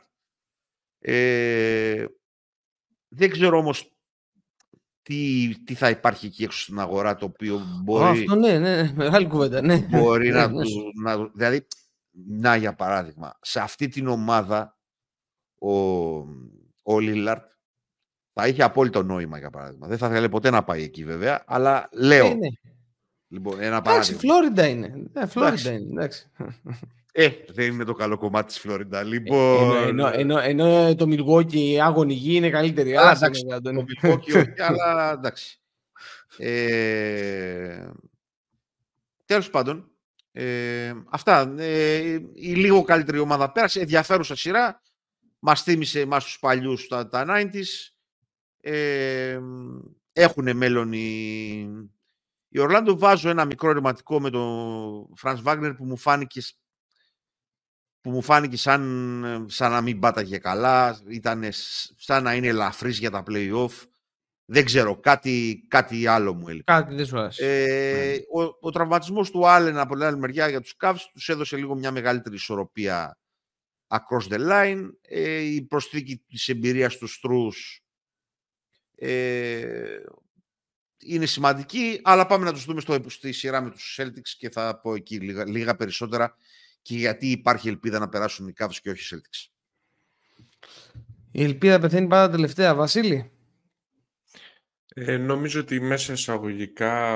Ε, δεν ξέρω όμως τι, τι θα υπάρχει εκεί έξω στην αγορά, το οποίο μπορεί... Αυτό ναι, ναι, μεγάλη κουβέντα, ναι. Μπορεί ναι, να, ναι, του, να... Δηλαδή, να για παράδειγμα, σε αυτή την ομάδα ο, ο Λίλαρτ θα είχε απόλυτο νόημα, για παράδειγμα. Δεν θα ήθελε ποτέ να πάει εκεί, βέβαια, αλλά λέω. Ε, ναι. Λοιπόν, ένα εντάξει, παράδειγμα. Φλόριντα είναι. Ναι, Φλόριντα είναι, εντάξει. Ε, δεν είναι το καλό κομμάτι της Φλόριντα. Λοιπόν... Ε, ενώ, ενώ, ενώ, ενώ το Milwaukee άγωνη γη είναι καλύτερη. Αλλά Άστα, εντάξει, ναι, το Milwaukee όχι, αλλά εντάξει. Ε, τέλος πάντων, ε, αυτά. Ε, η λίγο καλύτερη ομάδα πέρασε, ενδιαφέρουσα σειρά. Μας θύμισε εμάς τους παλιούς τα, τα ενενήντα. Ε, έχουν μέλλον οι... Η Ορλάντο. Βάζω ένα μικρό ερωτηματικό με τον Φρανς Βάγνερ που μου φάνηκε, που μου φάνηκε σαν, σαν να μην πάταγε καλά. Ήταν σαν να είναι ελαφρύς για τα play-off. Δεν ξέρω, κάτι, κάτι άλλο μου έλειπε. Κάτι δεν σου άρεσε. Ε, ο, ο τραυματισμός του Άλεν από την άλλη μεριά για τους Cavs τους έδωσε λίγο μια μεγαλύτερη ισορροπία across the line. Ε, η προσθήκη της εμπειρίας του Στρούς ε, είναι σημαντική, αλλά πάμε να τους δούμε στο, στη σειρά με τους Celtics και θα πω εκεί λίγα, λίγα περισσότερα και γιατί υπάρχει ελπίδα να περάσουν οι Cavs και όχι οι Celtics. Η ελπίδα πεθαίνει πάντα τελευταία, Βασίλη. Ε, νομίζω ότι μέσα εισαγωγικά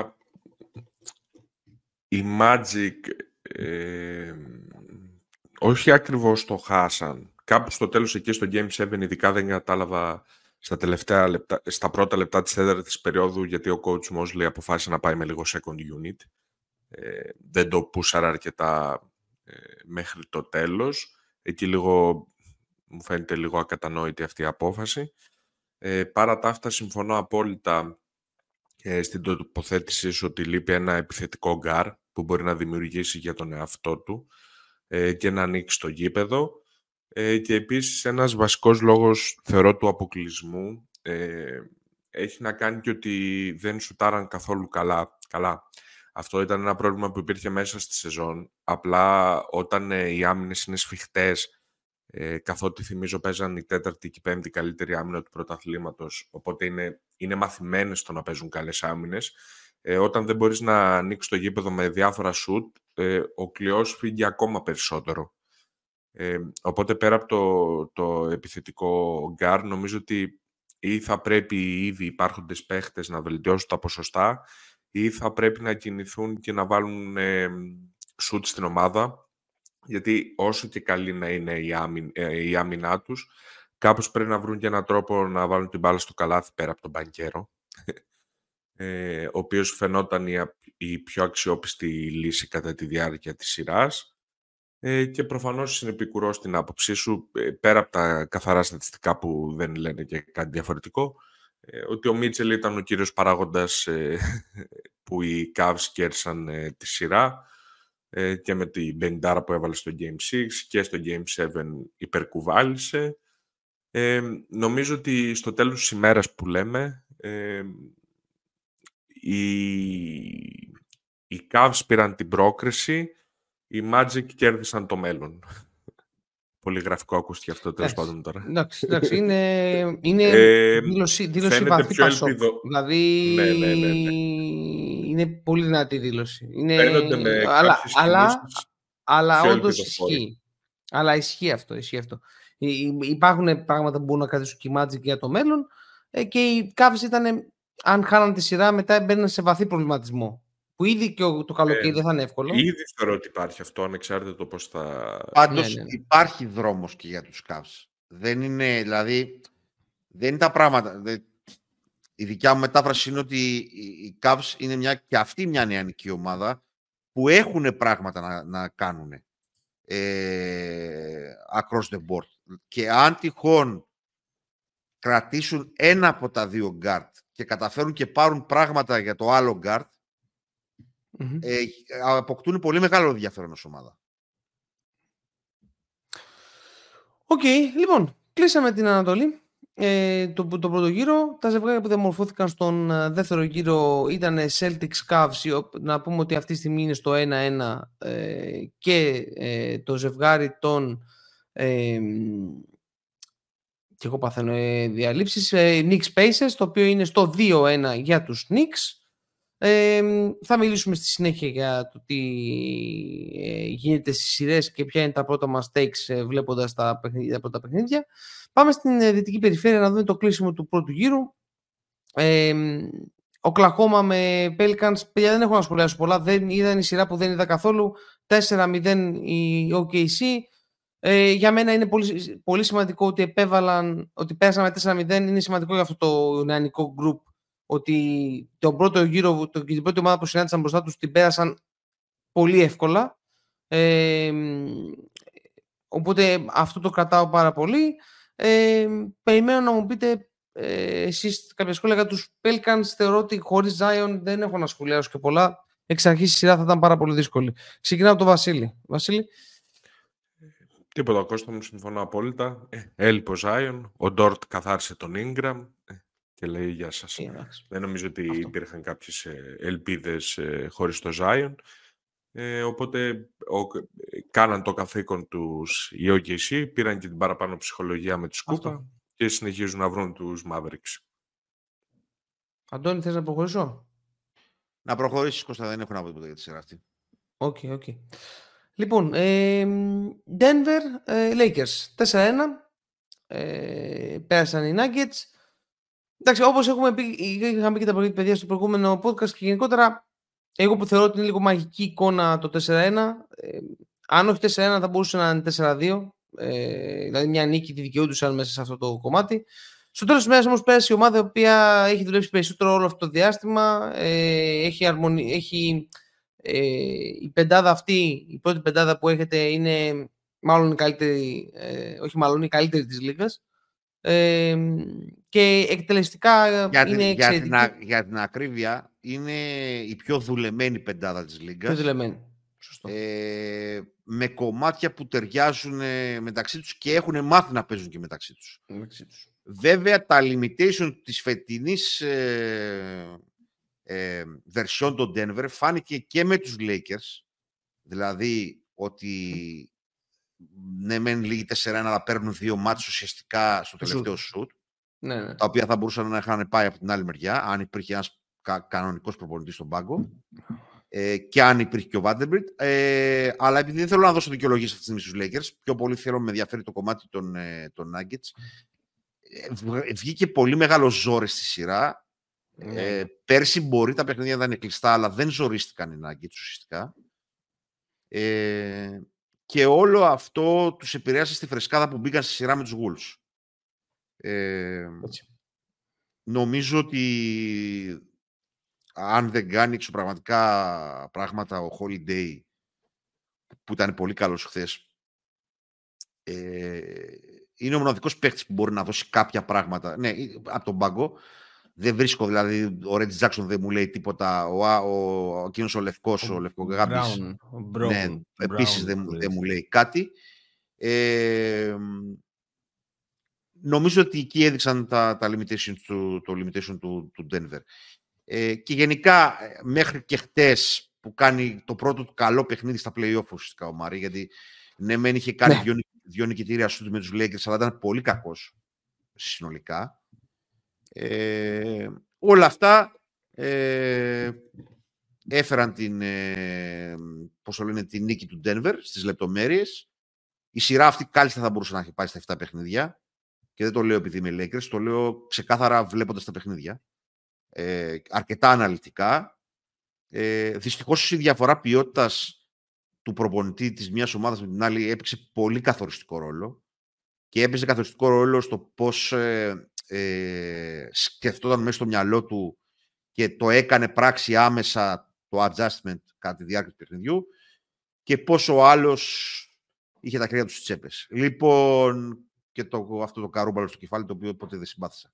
η Magic ε, όχι ακριβώς το χάσαν. Κάπου στο τέλος εκεί στο Game επτά ειδικά δεν κατάλαβα στα, τελευταία λεπτά, στα πρώτα λεπτά της τέταρτης περίοδου γιατί ο coach Mosley αποφάσισε να πάει με λίγο second unit. Ε, δεν το πούσαρα αρκετά ε, μέχρι το τέλος. Εκεί λίγο μου φαίνεται λίγο ακατανόητη αυτή η απόφαση. Ε, παρά τα αυτά συμφωνώ απόλυτα ε, στην τοποθέτησή σου ότι λείπει ένα επιθετικό γκάρ που μπορεί να δημιουργήσει για τον εαυτό του ε, και να ανοίξει το γήπεδο ε, και επίσης ένας βασικός λόγος θεωρώ του αποκλεισμού ε, έχει να κάνει και ότι δεν σουτάραν καθόλου καλά. καλά. Αυτό ήταν ένα πρόβλημα που υπήρχε μέσα στη σεζόν. Απλά όταν ε, οι άμυνες είναι σφιχτές, Ε, καθότι θυμίζω παίζαν η τέταρτη και η πέμπτη καλύτερη άμυνα του πρωταθλήματος, οπότε είναι, είναι μαθημένες στο να παίζουν καλές άμυνες. Ε, όταν δεν μπορείς να ανοίξεις το γήπεδο με διάφορα σουτ, ε, ο κλειός φύγει ακόμα περισσότερο. Ε, οπότε πέρα από το, το επιθετικό γκάρ, νομίζω ότι ή θα πρέπει οι ήδη υπάρχοντες παίχτες να βελτιώσουν τα ποσοστά, ή θα πρέπει να κινηθούν και να βάλουν ε, σουτ στην ομάδα, γιατί όσο και καλή να είναι η, άμυ, ε, η άμυνά τους, κάπως πρέπει να βρουν και έναν τρόπο να βάλουν την μπάλα στο καλάθι πέρα από τον μπανκέρο, ε, ο οποίος φαινόταν η, η πιο αξιόπιστη λύση κατά τη διάρκεια της σειράς. Ε, και προφανώς είναι επικουρός στην άποψή σου, ε, πέρα από τα καθαρά στατιστικά που δεν λένε και κάτι διαφορετικό, ε, ότι ο Μίτσελ ήταν ο κύριος παράγοντας ε, που οι Cavs κέρδισαν ε, τη σειρά, ε, και με την πενήντα που έβαλε στο Game έξι και στο Game επτά υπερκουβάλισε. Ε, νομίζω ότι στο τέλος της ημέρας που λέμε, ε, οι, οι Cavs πήραν την πρόκριση, οι Magic κέρδισαν το μέλλον. Πολύ γραφικό ακούστηκε αυτό, τέλος πάντων τώρα. Εντάξει, εντάξει, είναι, είναι ε, δήλωση, δήλωση βαθύ πασόκ. ελπιδο... Δηλαδή, ναι, ναι, ναι, ναι. είναι πολύ δυνατή δήλωση. Είναι... Φαίνονται με αλλά, αλλά, αλλά πιο όντως ισχύει. Αλλά ισχύει αυτό, ισχύει αυτό. Υπάρχουν πράγματα που μπορούν να κρατήσουν και οι Magic για το μέλλον, και οι Cavs ήταν, αν χάναν τη σειρά, μετά μπαίνουν σε βαθύ προβληματισμό. Που ήδη και το καλοκαίρι ε, δεν θα είναι εύκολο. Ήδη θεωρώ ότι υπάρχει αυτό, ανεξάρτητα το πώς θα... Πάντως ναι, ναι, ναι. υπάρχει δρόμος και για τους Cavs. Δεν είναι, δηλαδή, δεν είναι τα πράγματα. Δεν... Η δικιά μου μετάφραση είναι ότι οι Cavs είναι μια, και αυτή μια νεανική ομάδα που έχουν πράγματα να, να κάνουν ε, across the board. Και αν τυχόν κρατήσουν ένα από τα δύο guard και καταφέρουν και πάρουν πράγματα για το άλλο guard, Mm-hmm. Ε, αποκτούν πολύ μεγάλο ενδιαφέρον ως ομάδα. Οκ, okay, λοιπόν, κλείσαμε την Ανατολή. Ε, το, το πρώτο γύρο, τα ζευγάρια που διαμορφώθηκαν στον uh, δεύτερο γύρο ήταν Celtics Cavs, να πούμε ότι αυτή τη στιγμή είναι στο ένα ένα, ε, και ε, το ζευγάρι των ε, και εγώ παθαίνω ε, διαλήψεις, ε, Knicks Pacers, το οποίο είναι στο δύο ένα για τους Knicks. Ε, θα μιλήσουμε στη συνέχεια για το τι ε, γίνεται στις σειρές και ποια είναι τα πρώτα μας takes ε, βλέποντας τα, τα πρώτα παιχνίδια. Πάμε στην ε, δυτική περιφέρεια να δούμε το κλείσιμο του πρώτου γύρου. Ε, Οκλαχώμα με Pelicans, παιδιά, δεν έχω να σχολιάσω πολλά, δεν είδα η σειρά που δεν είδα καθόλου. Τέσσερα μηδέν η ο κέι σι. Ε, για μένα είναι πολύ, πολύ σημαντικό ότι επέβαλαν, ότι πέρασαν με τέσσερα μηδέν. Είναι σημαντικό για αυτό το νεανικό group, ότι τον πρώτο γύρο, το, την πρώτη ομάδα που συνάντησαν μπροστά τους την πέρασαν πολύ εύκολα. Ε, οπότε αυτό το κρατάω πάρα πολύ. Ε, περιμένω να μου πείτε ε, εσείς κάποια σχόλια για τους Pelicans. Θεωρώ ότι χωρίς Zion δεν έχω να σχολιάσω και πολλά. Εξ αρχής η σειρά θα ήταν πάρα πολύ δύσκολη. Ξεκινάω από τον Βασίλη. Βασίλη. Τίποτα, Κώστα μου, συμφωνώ απόλυτα. Ε, έλειπε ο Zion, ο Ντόρτ καθάρισε τον Ingram και λέει γεια σας. Yeah, δεν νομίζω ότι αυτό. Υπήρχαν κάποιες ε, ελπίδες ε, χωρίς το Zion. Ε, οπότε ο, κάναν το καθήκον τους οι ο κέι σι, πήραν και την παραπάνω ψυχολογία με τη σκούπα αυτό. Και συνεχίζουν να βρουν τους Mavericks. Αντώνη, θες να προχωρήσω? Να προχωρήσεις, Κώστα, δεν έχω να πω τίποτα για τη σειρά αυτή. Οκ, okay, οκ. Okay. Λοιπόν, ε, Denver, ε, Lakers, τέσσερα ένα. Ε, πέρασαν οι Nuggets. Εντάξει, όπως έχουμε πει, είχαμε πει και τα παιδιά στο προηγούμενο podcast και γενικότερα, εγώ που θεωρώ ότι είναι λίγο μαγική εικόνα το τέσσερα ένα, ε, αν όχι τέσσερα ένα θα μπορούσε να είναι τέσσερα δύο, ε, δηλαδή μια νίκη τη δικαιούντουσαν μέσα σε αυτό το κομμάτι. Στο τέλος της μέρας όμως πέρασε η ομάδα η οποία έχει δουλέψει περισσότερο όλο αυτό το διάστημα, ε, έχει, αρμονι... έχει ε, η πεντάδα αυτή, η πρώτη πεντάδα που έχετε είναι μάλλον η καλύτερη, ε, όχι μάλλον η καλύτερη της λίγας. Ε, και εκτελεστικά για είναι την, εξαιρετική. Για την, για την ακρίβεια είναι η πιο δουλεμένη πεντάδα της λίγας. Πιο δουλεμένη. Σωστό. Ε, με κομμάτια που ταιριάζουν μεταξύ τους και έχουν μάθει να παίζουν και μεταξύ τους. Μεταξύ τους. Βέβαια τα limitation της φετινής ε, ε, version των Denver φάνηκε και με τους Lakers. Δηλαδή ότι ναι, μεν λίγοι τέσσερα ένα, αλλά παίρνουν δύο μάτς ουσιαστικά στο τελευταίο σουτ. Ναι, ναι. Τα οποία θα μπορούσαν να είχαν πάει από την άλλη μεριά, αν υπήρχε ένας κα, κανονικός προπονητής στον πάγκο. Ε, και αν υπήρχε και ο Vanderbilt. Ε, αλλά επειδή δεν θέλω να δώσω δικαιολογίες αυτή τη στιγμή στους Lakers, πιο πολύ θέλω με ενδιαφέρει το κομμάτι των, ε, των Nuggets. Ε, βγήκε πολύ μεγάλο ζόρι στη σειρά. Ε, πέρσι μπορεί τα παιχνίδια να ήταν κλειστά, αλλά δεν ζορίστηκαν οι Nuggets ουσιαστικά. Ε, και όλο αυτό τους επηρέασε στη φρεσκάδα που μπήκαν στη σειρά με τους Wolves. Ε, νομίζω ότι αν δεν κάνει εξωπραγματικά πράγματα ο Holiday, που ήταν πολύ καλός χθες, ε, είναι ο μοναδικός παίκτης που μπορεί να δώσει κάποια πράγματα. Ναι, από τον πάγκο. Δεν βρίσκω, δηλαδή, ο Reggie Jackson δεν μου λέει τίποτα. Ο, ο, ο, εκείνος ο Λευκός, ο, ο Λευκογάμπης, ναι, επίσης δεν, δεν μου λέει κάτι. Ε, νομίζω ότι εκεί έδειξαν τα, τα limitation του, το limitation του, του Denver. Ε, και γενικά, μέχρι και χτες που κάνει το πρώτο του καλό παιχνίδι στα play-off ουσιαστικά ο Μάρι, γιατί ναι, μεν είχε κάνει ναι. δύο, δύο νικητήρια σούτ με τους Lakers, αλλά ήταν πολύ κακός συνολικά. Ε, όλα αυτά ε, έφεραν την, ε, πώς το λένε, την νίκη του Denver στις λεπτομέρειες. Η σειρά αυτή κάλλιστα θα μπορούσε να έχει πάει στα επτά παιχνίδια και δεν το λέω επειδή είμαι Lakers, το λέω ξεκάθαρα βλέποντας τα παιχνίδια. Ε, αρκετά αναλυτικά. Ε, δυστυχώς η διαφορά ποιότητας του προπονητή της μιας ομάδας με την άλλη έπαιξε πολύ καθοριστικό ρόλο και έπαιζε καθοριστικό ρόλο στο πώς ε, ε, σκεφτόταν μέσα στο μυαλό του και το έκανε πράξη άμεσα το adjustment κατά τη διάρκεια του παιχνιδιού και πώς ο άλλος είχε τα κρύα του στις τσέπες. Λοιπόν, και το, αυτό το καρούμπαλο στο κεφάλι, το οποίο ποτέ δεν συμπάθησα.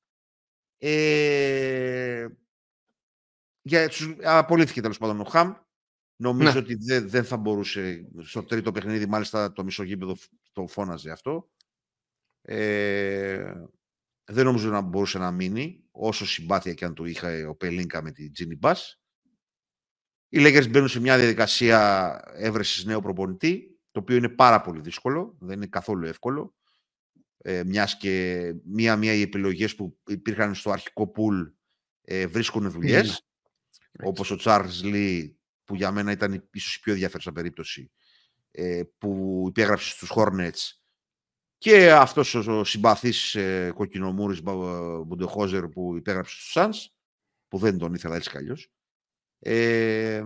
Ε, για, απολύθηκε τέλος πάντων ο Χαμ. Νομίζω ναι. ότι δεν, δεν θα μπορούσε στο τρίτο παιχνίδι, μάλιστα το μισογείπεδο το φώναζε αυτό. Ε, δεν νομίζω να μπορούσε να μείνει, όσο συμπάθεια και αν του είχα ο Πελίνκα με τη Τζίνι Μπας. Οι Lakers μπαίνουν σε μια διαδικασία έβρεσης νέου προπονητή, το οποίο είναι πάρα πολύ δύσκολο, δεν είναι καθόλου εύκολο. Ε, μιας και μία-μία οι επιλογές που υπήρχαν στο αρχικό πουλ ε, βρίσκουν δουλειές, mm. όπως ο Charles Lee, που για μένα ήταν ίσως η πιο ενδιαφέρουσα περίπτωση, ε, που υπέγραψε στους Hornets, και αυτός ο συμπαθής ε, κοκκινομούρης Μπουντεχόζερ που υπέγραψε στους Suns, που δεν τον ήθελα έτσι κι αλλιώς. Ε,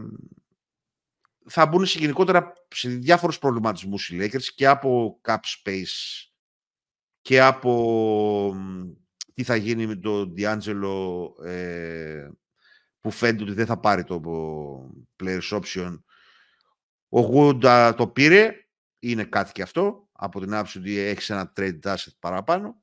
θα μπουν σε γενικότερα σε διάφορους προβληματισμούς οι Lakers και από cap space και από τι θα γίνει με τον D'Angelo, ε, που φαίνεται ότι δεν θα πάρει το players option. Ο Wood το πήρε, είναι κάτι και αυτό, από την άποψη ότι έχει ένα trade asset παραπάνω.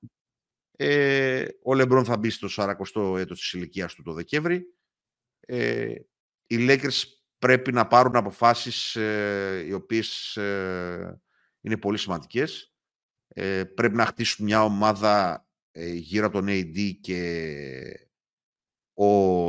Ε, ο LeBron θα μπει στο σαρακοστό έτος της ηλικίας του το Δεκέμβρη. Ε, οι Lakers πρέπει να πάρουν αποφάσεις ε, οι οποίες ε, είναι πολύ σημαντικές. Ε, πρέπει να χτίσουν μια ομάδα ε, γύρω από τον έι ντι και ο,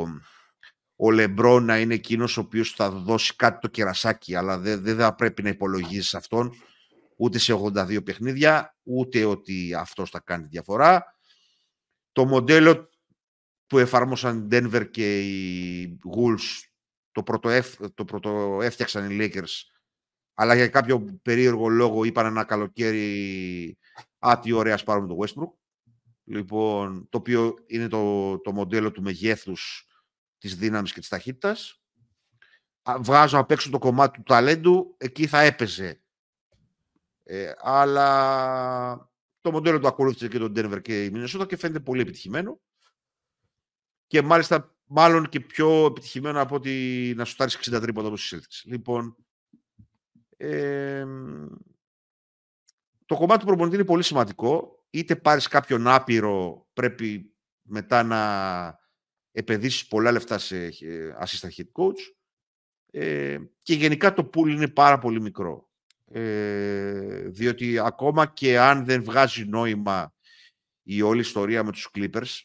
ο LeBron να είναι εκείνος ο οποίος θα δώσει κάτι το κερασάκι, αλλά δεν, δεν θα πρέπει να υπολογίζεις αυτόν ούτε σε ογδόντα δύο παιχνίδια, ούτε ότι αυτός θα κάνει διαφορά. Το μοντέλο που εφάρμοσαν οι Denver και οι Wolves το πρωτοέφ, το πρωτοέφτιαξαν οι Lakers, αλλά για κάποιο περίεργο λόγο είπαν ένα καλοκαίρι «Α, τι ωραία, πάρουμε το Westbrook». Λοιπόν, το οποίο είναι το, το μοντέλο του μεγέθους, της δύναμης και της ταχύτητας. Βγάζω απ' έξω το κομμάτι του ταλέντου, εκεί θα έπαιζε. Ε, αλλά το μοντέλο του ακολούθησε και τον Denver και η Μινεσότα και φαίνεται πολύ επιτυχημένο. Και μάλιστα μάλλον και πιο επιτυχημένο από ότι να σουτάρεις εξήντα τρίποτα όπως οι Celtics. Λοιπόν, ε, το κομμάτι του προπονητή είναι πολύ σημαντικό. Είτε πάρεις κάποιον άπειρο, πρέπει μετά να επενδύσεις πολλά λεφτά σε assistant head coach. Ε, και γενικά το pool είναι πάρα πολύ μικρό. Ε, διότι ακόμα και αν δεν βγάζει νόημα η όλη ιστορία με τους Clippers,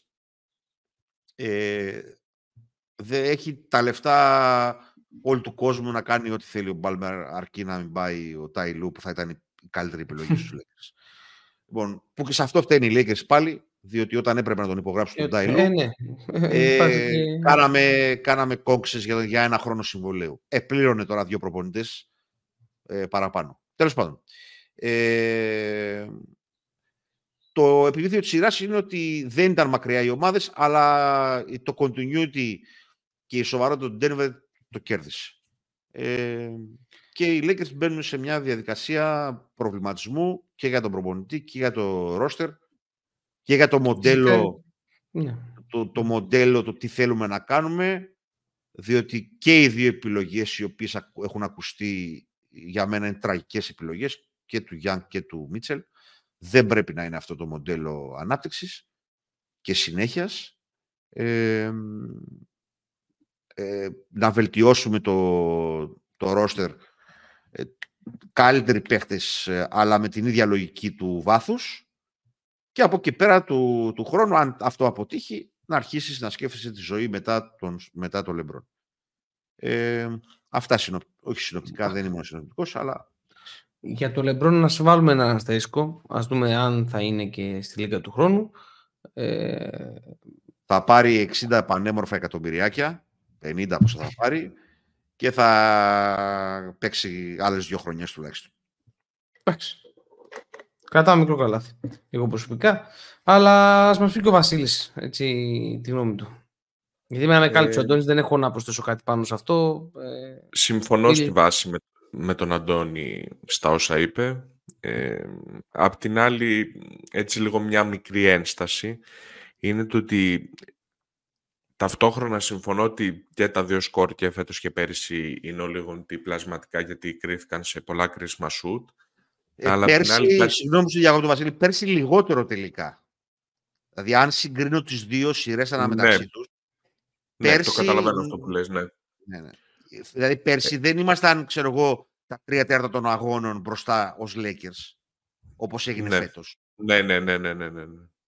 ε, δεν έχει τα λεφτά όλου του κόσμου να κάνει ό,τι θέλει ο Μπάλμερ, αρκεί να μην πάει ο Τάι Λου, που θα ήταν η καλύτερη επιλογή στους Lakers. Λοιπόν, που και σε αυτό φταίνει οι Lakers πάλι, διότι όταν έπρεπε να τον υπογράψουν τον Τάι Λου, ε, ναι. ε, και... κάναμε, κάναμε κόξες για, για ένα χρόνο συμβολέου. Επλήρωνε τώρα δύο προπονητές ε, παραπάνω. Τέλος πάντων. Ε, το επιδίδιο της σειράς είναι ότι δεν ήταν μακριά οι ομάδες, αλλά το continuity και η σοβαρότητα του Denver το κέρδισε. Ε, και οι Lakers μπαίνουν σε μια διαδικασία προβληματισμού και για τον προπονητή και για το roster και για το μοντέλο, ναι. το, το μοντέλο, το τι θέλουμε να κάνουμε, διότι και οι δύο επιλογές οι οποίες έχουν ακουστεί για μένα είναι τραγικές επιλογές, και του Young και του Μίτσελ. Δεν πρέπει να είναι αυτό το μοντέλο ανάπτυξης και συνέχειας. Ε, ε, να βελτιώσουμε το, το roster, ε, καλύτεροι παίχτες, ε, αλλά με την ίδια λογική του βάθους, και από εκεί πέρα του, του χρόνου, αν αυτό αποτύχει, να αρχίσεις να σκέφτεσαι τη ζωή μετά τον, μετά τον LeBron. Ε, αυτά συνοπ... όχι συνοπτικά, δεν ήμουν συνοπτικός, αλλά... Για το LeBron να σου βάλουμε ένα αστερίσκο, ας δούμε αν θα είναι και στη λίγα του χρόνου. Ε... Θα πάρει εξήντα πανέμορφα εκατομμυριάκια, πενήντα πόσα θα πάρει, και θα παίξει άλλες δύο χρονιές τουλάχιστον. Εντάξει. Κρατάω μικρό καλάθι, εγώ προσωπικά. Αλλά ας μας πει και ο Βασίλης, έτσι, τη γνώμη του. Γιατί με ανακάλυψε ο Αντώνης, δεν έχω να προσθέσω κάτι πάνω σε αυτό. Ε... Συμφωνώ ή... στη βάση με, με τον Αντώνη στα όσα είπε. Ε, απ' την άλλη, έτσι λίγο μια μικρή ένσταση, είναι το ότι ταυτόχρονα συμφωνώ ότι και τα δύο σκορ και φέτος και πέρυσι είναι λίγο πλασματικά, γιατί κρίθηκαν σε πολλά κρίσιμα σουτ. Ε, αλλά πέρσι, άλλη... συγγνώμη σου Γιάννη Βασίλη, πέρσι λιγότερο τελικά. Δηλαδή, αν συγκρίνω τις δύο σειρές αναμεταξύ ναι. τους, ναι, πέρσι... το καταλαβαίνω αυτό που λες, ναι. ναι, ναι. Δηλαδή, πέρσι ε... δεν ήμασταν, ξέρω εγώ, τα τρία τέταρτα των αγώνων μπροστά ως Lakers, όπως έγινε ναι. φέτος. Ναι, ναι, ναι, ναι, ναι, ναι.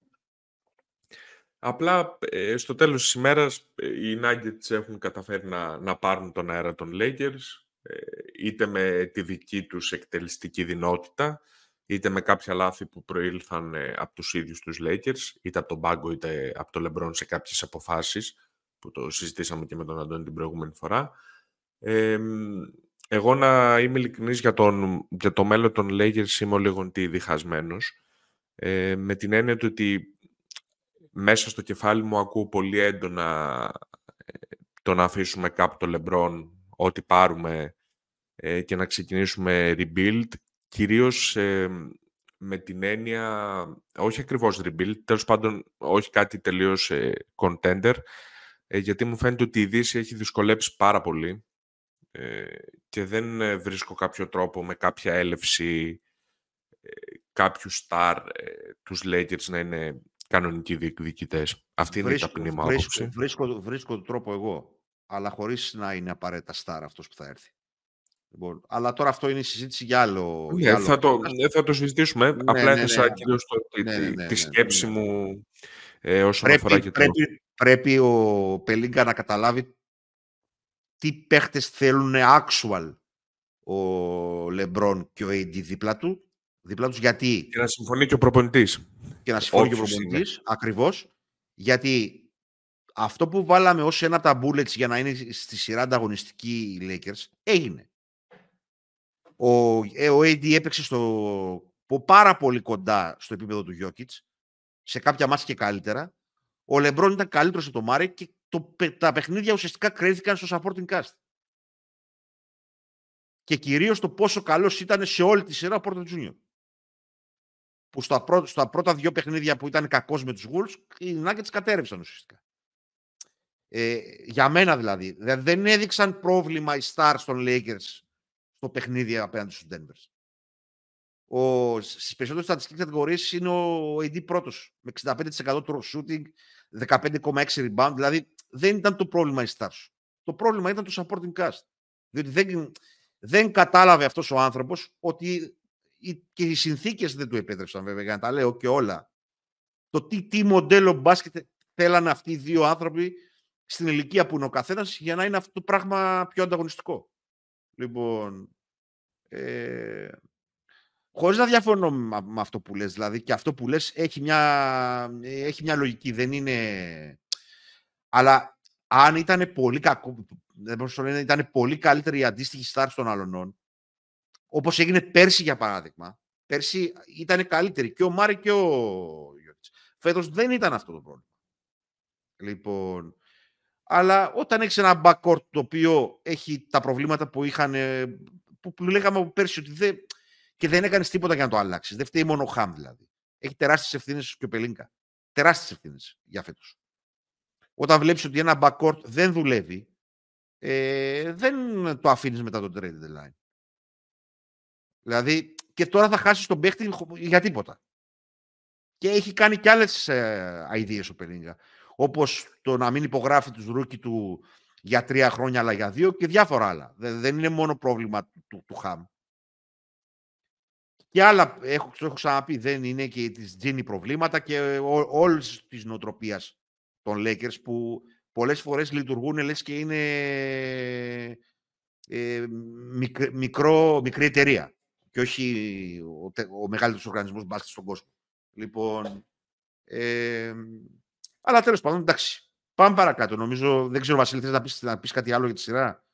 Απλά ε, στο τέλος της ημέρας ε, οι Nuggets έχουν καταφέρει να, να πάρουν τον αέρα των Lakers, ε, είτε με τη δική τους εκτελεστική δυνότητα, είτε με κάποια λάθη που προήλθαν ε, από τους ίδιους τους Lakers, είτε από τον πάγκο είτε από τον LeBron σε κάποιες αποφάσεις, που το συζητήσαμε και με τον Αντώνη την προηγούμενη φορά. Ε, εγώ, να είμαι ειλικρινής, για, τον, για το μέλλον των Lakers είμαι λίγο διχασμένος, ε, με την έννοια του ότι μέσα στο κεφάλι μου ακούω πολύ έντονα ε, το να αφήσουμε κάπου το LeBron, ό,τι πάρουμε, ε, και να ξεκινήσουμε rebuild, κυρίως ε, με την έννοια, όχι ακριβώς rebuild, τέλος πάντων όχι κάτι τελείως ε, contender, ε, γιατί μου φαίνεται ότι η Δύση έχει δυσκολέψει πάρα πολύ ε, και δεν ε, βρίσκω κάποιο τρόπο με κάποια έλευση ε, κάποιου star ε, τους Lakers να είναι κανονικοί διεκδικητές. Αυτή είναι βρίσκω, η ταπεινή μου άποψη. άποψη. Βρίσκω, βρίσκω τον τρόπο εγώ, αλλά χωρίς να είναι απαραίτητα star αυτός που θα έρθει. Λοιπόν, αλλά τώρα αυτό είναι η συζήτηση για άλλο. Ναι, για άλλο θα, το, θα το συζητήσουμε. ναι, Απλά ναι, έθεσα ναι, κυρίως το, ναι, ναι, ναι, τη ναι, σκέψη ναι. μου ε, όσον πρέπει, αφορά και το... Πρέπει, πρέπει ο Πελίγκα να καταλάβει τι παίχτες θέλουν actual ο Λεμπρόν και ο έι ντι δίπλα του. Δίπλα τους, γιατί... Και να συμφωνεί και ο προπονητής. Και να συμφωνεί και ο προπονητής, ακριβώς. Γιατί αυτό που βάλαμε ως ένα από τα bullets για να είναι στη σειρά ανταγωνιστική οι Lakers, έγινε. Ο, ε, ο έι ντι έπαιξε στο, πάρα πολύ κοντά στο επίπεδο του Jokic, σε κάποια μάτια και καλύτερα. Ο Λεμπρόν ήταν καλύτερος από τον Μάρε και το, τα παιχνίδια ουσιαστικά κρίθηκαν στο supporting cast. Και κυρίως το πόσο καλός ήταν σε όλη τη σειρά ο Porter Junior Που στα πρώτα, στα πρώτα δύο παιχνίδια που ήταν κακός με τους Wolves, οι Nuggets κατέρευσαν ουσιαστικά. Ε, για μένα δηλαδή. Δεν έδειξαν πρόβλημα οι stars των Lakers στο παιχνίδι απέναντι στους Denver. Ο, στις περισσότερες στατιστικές κατηγορίες είναι ο έι ντι πρώτος, με εξήντα πέντε τοις εκατό shooting, δεκαπέντε κόμμα έξι rebound, δηλαδή δεν ήταν το πρόβλημα οι stars. Το πρόβλημα ήταν το supporting cast. Διότι δεν, δεν κατάλαβε αυτός ο άνθρωπος ότι και οι συνθήκες δεν του επέτρεψαν, βέβαια, για να τα λέω και όλα. Το τι, τι μοντέλο μπάσκετ θέλανε αυτοί οι δύο άνθρωποι στην ηλικία που είναι ο καθένας για να είναι αυτό το πράγμα πιο ανταγωνιστικό. Λοιπόν, ε, χωρίς να διαφωνώ με, με αυτό που λες, δηλαδή και αυτό που λες έχει μια, έχει μια λογική, δεν είναι... Αλλά αν ήταν πολύ κακό, ήταν πολύ καλύτερη η αντίστοιχη στάρ των αλωνών, όπως έγινε πέρσι για παράδειγμα, πέρσι ήταν καλύτερη και ο Μάρι και ο Γιώτης. Φέτος δεν ήταν αυτό το πρόβλημα. Λοιπόν, αλλά όταν έχεις ένα backcourt το οποίο έχει τα προβλήματα που είχαν, που, που λέγαμε από πέρσι ότι δεν, και δεν έκανες τίποτα για να το αλλάξεις. Δεν φταίει μόνο ο Χαμ δηλαδή. Έχει τεράστιες ευθύνες και ο Πελίνκα. Τεράστιες ευθύνες για φέτος. Όταν βλέπεις ότι ένα backcourt δεν δουλεύει, ε, δεν το αφήνεις μετά το trade deadline. Δηλαδή, και τώρα θα χάσεις τον παίχτη για τίποτα. Και έχει κάνει και άλλες ε, ideas ο Πελίνκα. Όπως το να μην υπογράφει τους ρούκι του για τρία χρόνια, αλλά για δύο και διάφορα άλλα. Δεν, δεν είναι μόνο πρόβλημα του, του Χαμ. Και άλλα, έχω, το έχω ξαναπεί, δεν είναι και της Τζίνι προβλήματα και ό, όλης της νοοτροπίας των Lakers που πολλές φορές λειτουργούν λες και είναι ε, μικ, μικρό, μικρή εταιρεία και όχι ο, ο μεγαλύτερος οργανισμός μπάσκετ στον κόσμο. Λοιπόν, ε, αλλά τέλος πάντων, εντάξει. Πάμε παρακάτω. Νομίζω, δεν ξέρω, Βασίλη, θες να πεις, να πεις κάτι άλλο για τη σειρά.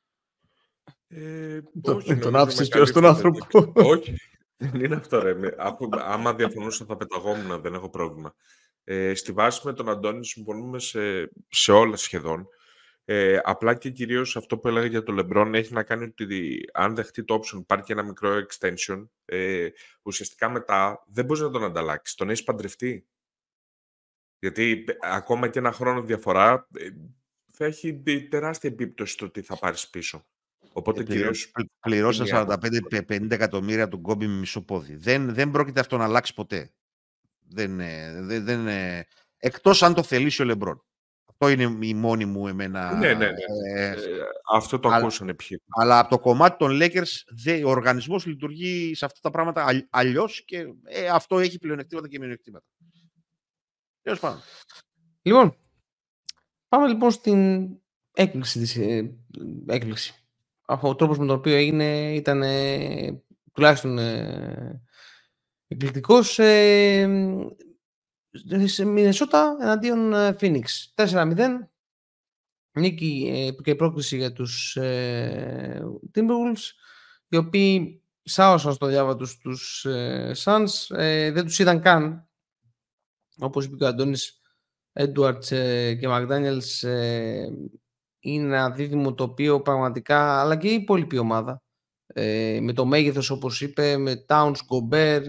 Ε, το, όχι, τον άφησες και ως τον άνθρωπο. Όχι, δεν είναι αυτό, ρε. Αφού, άμα διαφωνούσα θα πεταγόμουν, δεν έχω πρόβλημα. Ε, στη βάση με τον Αντώνη συμφωνούμε σε, σε όλα σχεδόν. Ε, απλά και κυρίως αυτό που έλεγα για το LeBron έχει να κάνει ότι αν δεχτεί το option, πάρει και ένα μικρό extension, ε, ουσιαστικά μετά δεν μπορείς να τον ανταλλάξεις. Τον έχεις παντρευτεί. Γιατί ακόμα και ένα χρόνο διαφορά ε, θα έχει τεράστια επίπτωση στο τι θα πάρεις πίσω. Οπότε ε, κυρίως... Πληρώσα σαράντα πέντε με πενήντα εκατομμύρια του Κόμπι με μισό πόδι. Δεν, δεν πρόκειται αυτό να αλλάξει ποτέ. Δεν, δεν, δεν, εκτός αν το θελήσει ο Λεμπρόν. Αυτό είναι η μόνη μου εμένα... Ναι, ναι, ναι. Ε, ε, αυτό το ακούσαν επιχείρημα. Αλλά από το κομμάτι των Lakers, δε, ο οργανισμός λειτουργεί σε αυτά τα πράγματα αλλ, αλλιώς και ε, αυτό έχει πλεονεκτήματα και μειονεκτήματα. Τέλος πάντων. Λοιπόν, πάμε λοιπόν στην έκπληξη της ε, έκπληξη. Ο τρόπος με τον οποίο έγινε ήταν ε, τουλάχιστον ε, εκπληκτικός. Ε, σε Μινεσότα εναντίον Phoenix. τέσσερα μηδέν. Νίκη ε, και πρόκληση για τους ε, Timberwolves, οι οποίοι σάωσαν στο διάβα τους τους ε, Suns. Ε, δεν τους είδαν καν. Όπως είπε ο Αντώνης, Edwards ε, και McDaniels ε, είναι ένα δίδυμο το οποίο πραγματικά, αλλά και η υπόλοιπη ομάδα, ε, με το μέγεθος όπως είπε, με Towns, Gobert,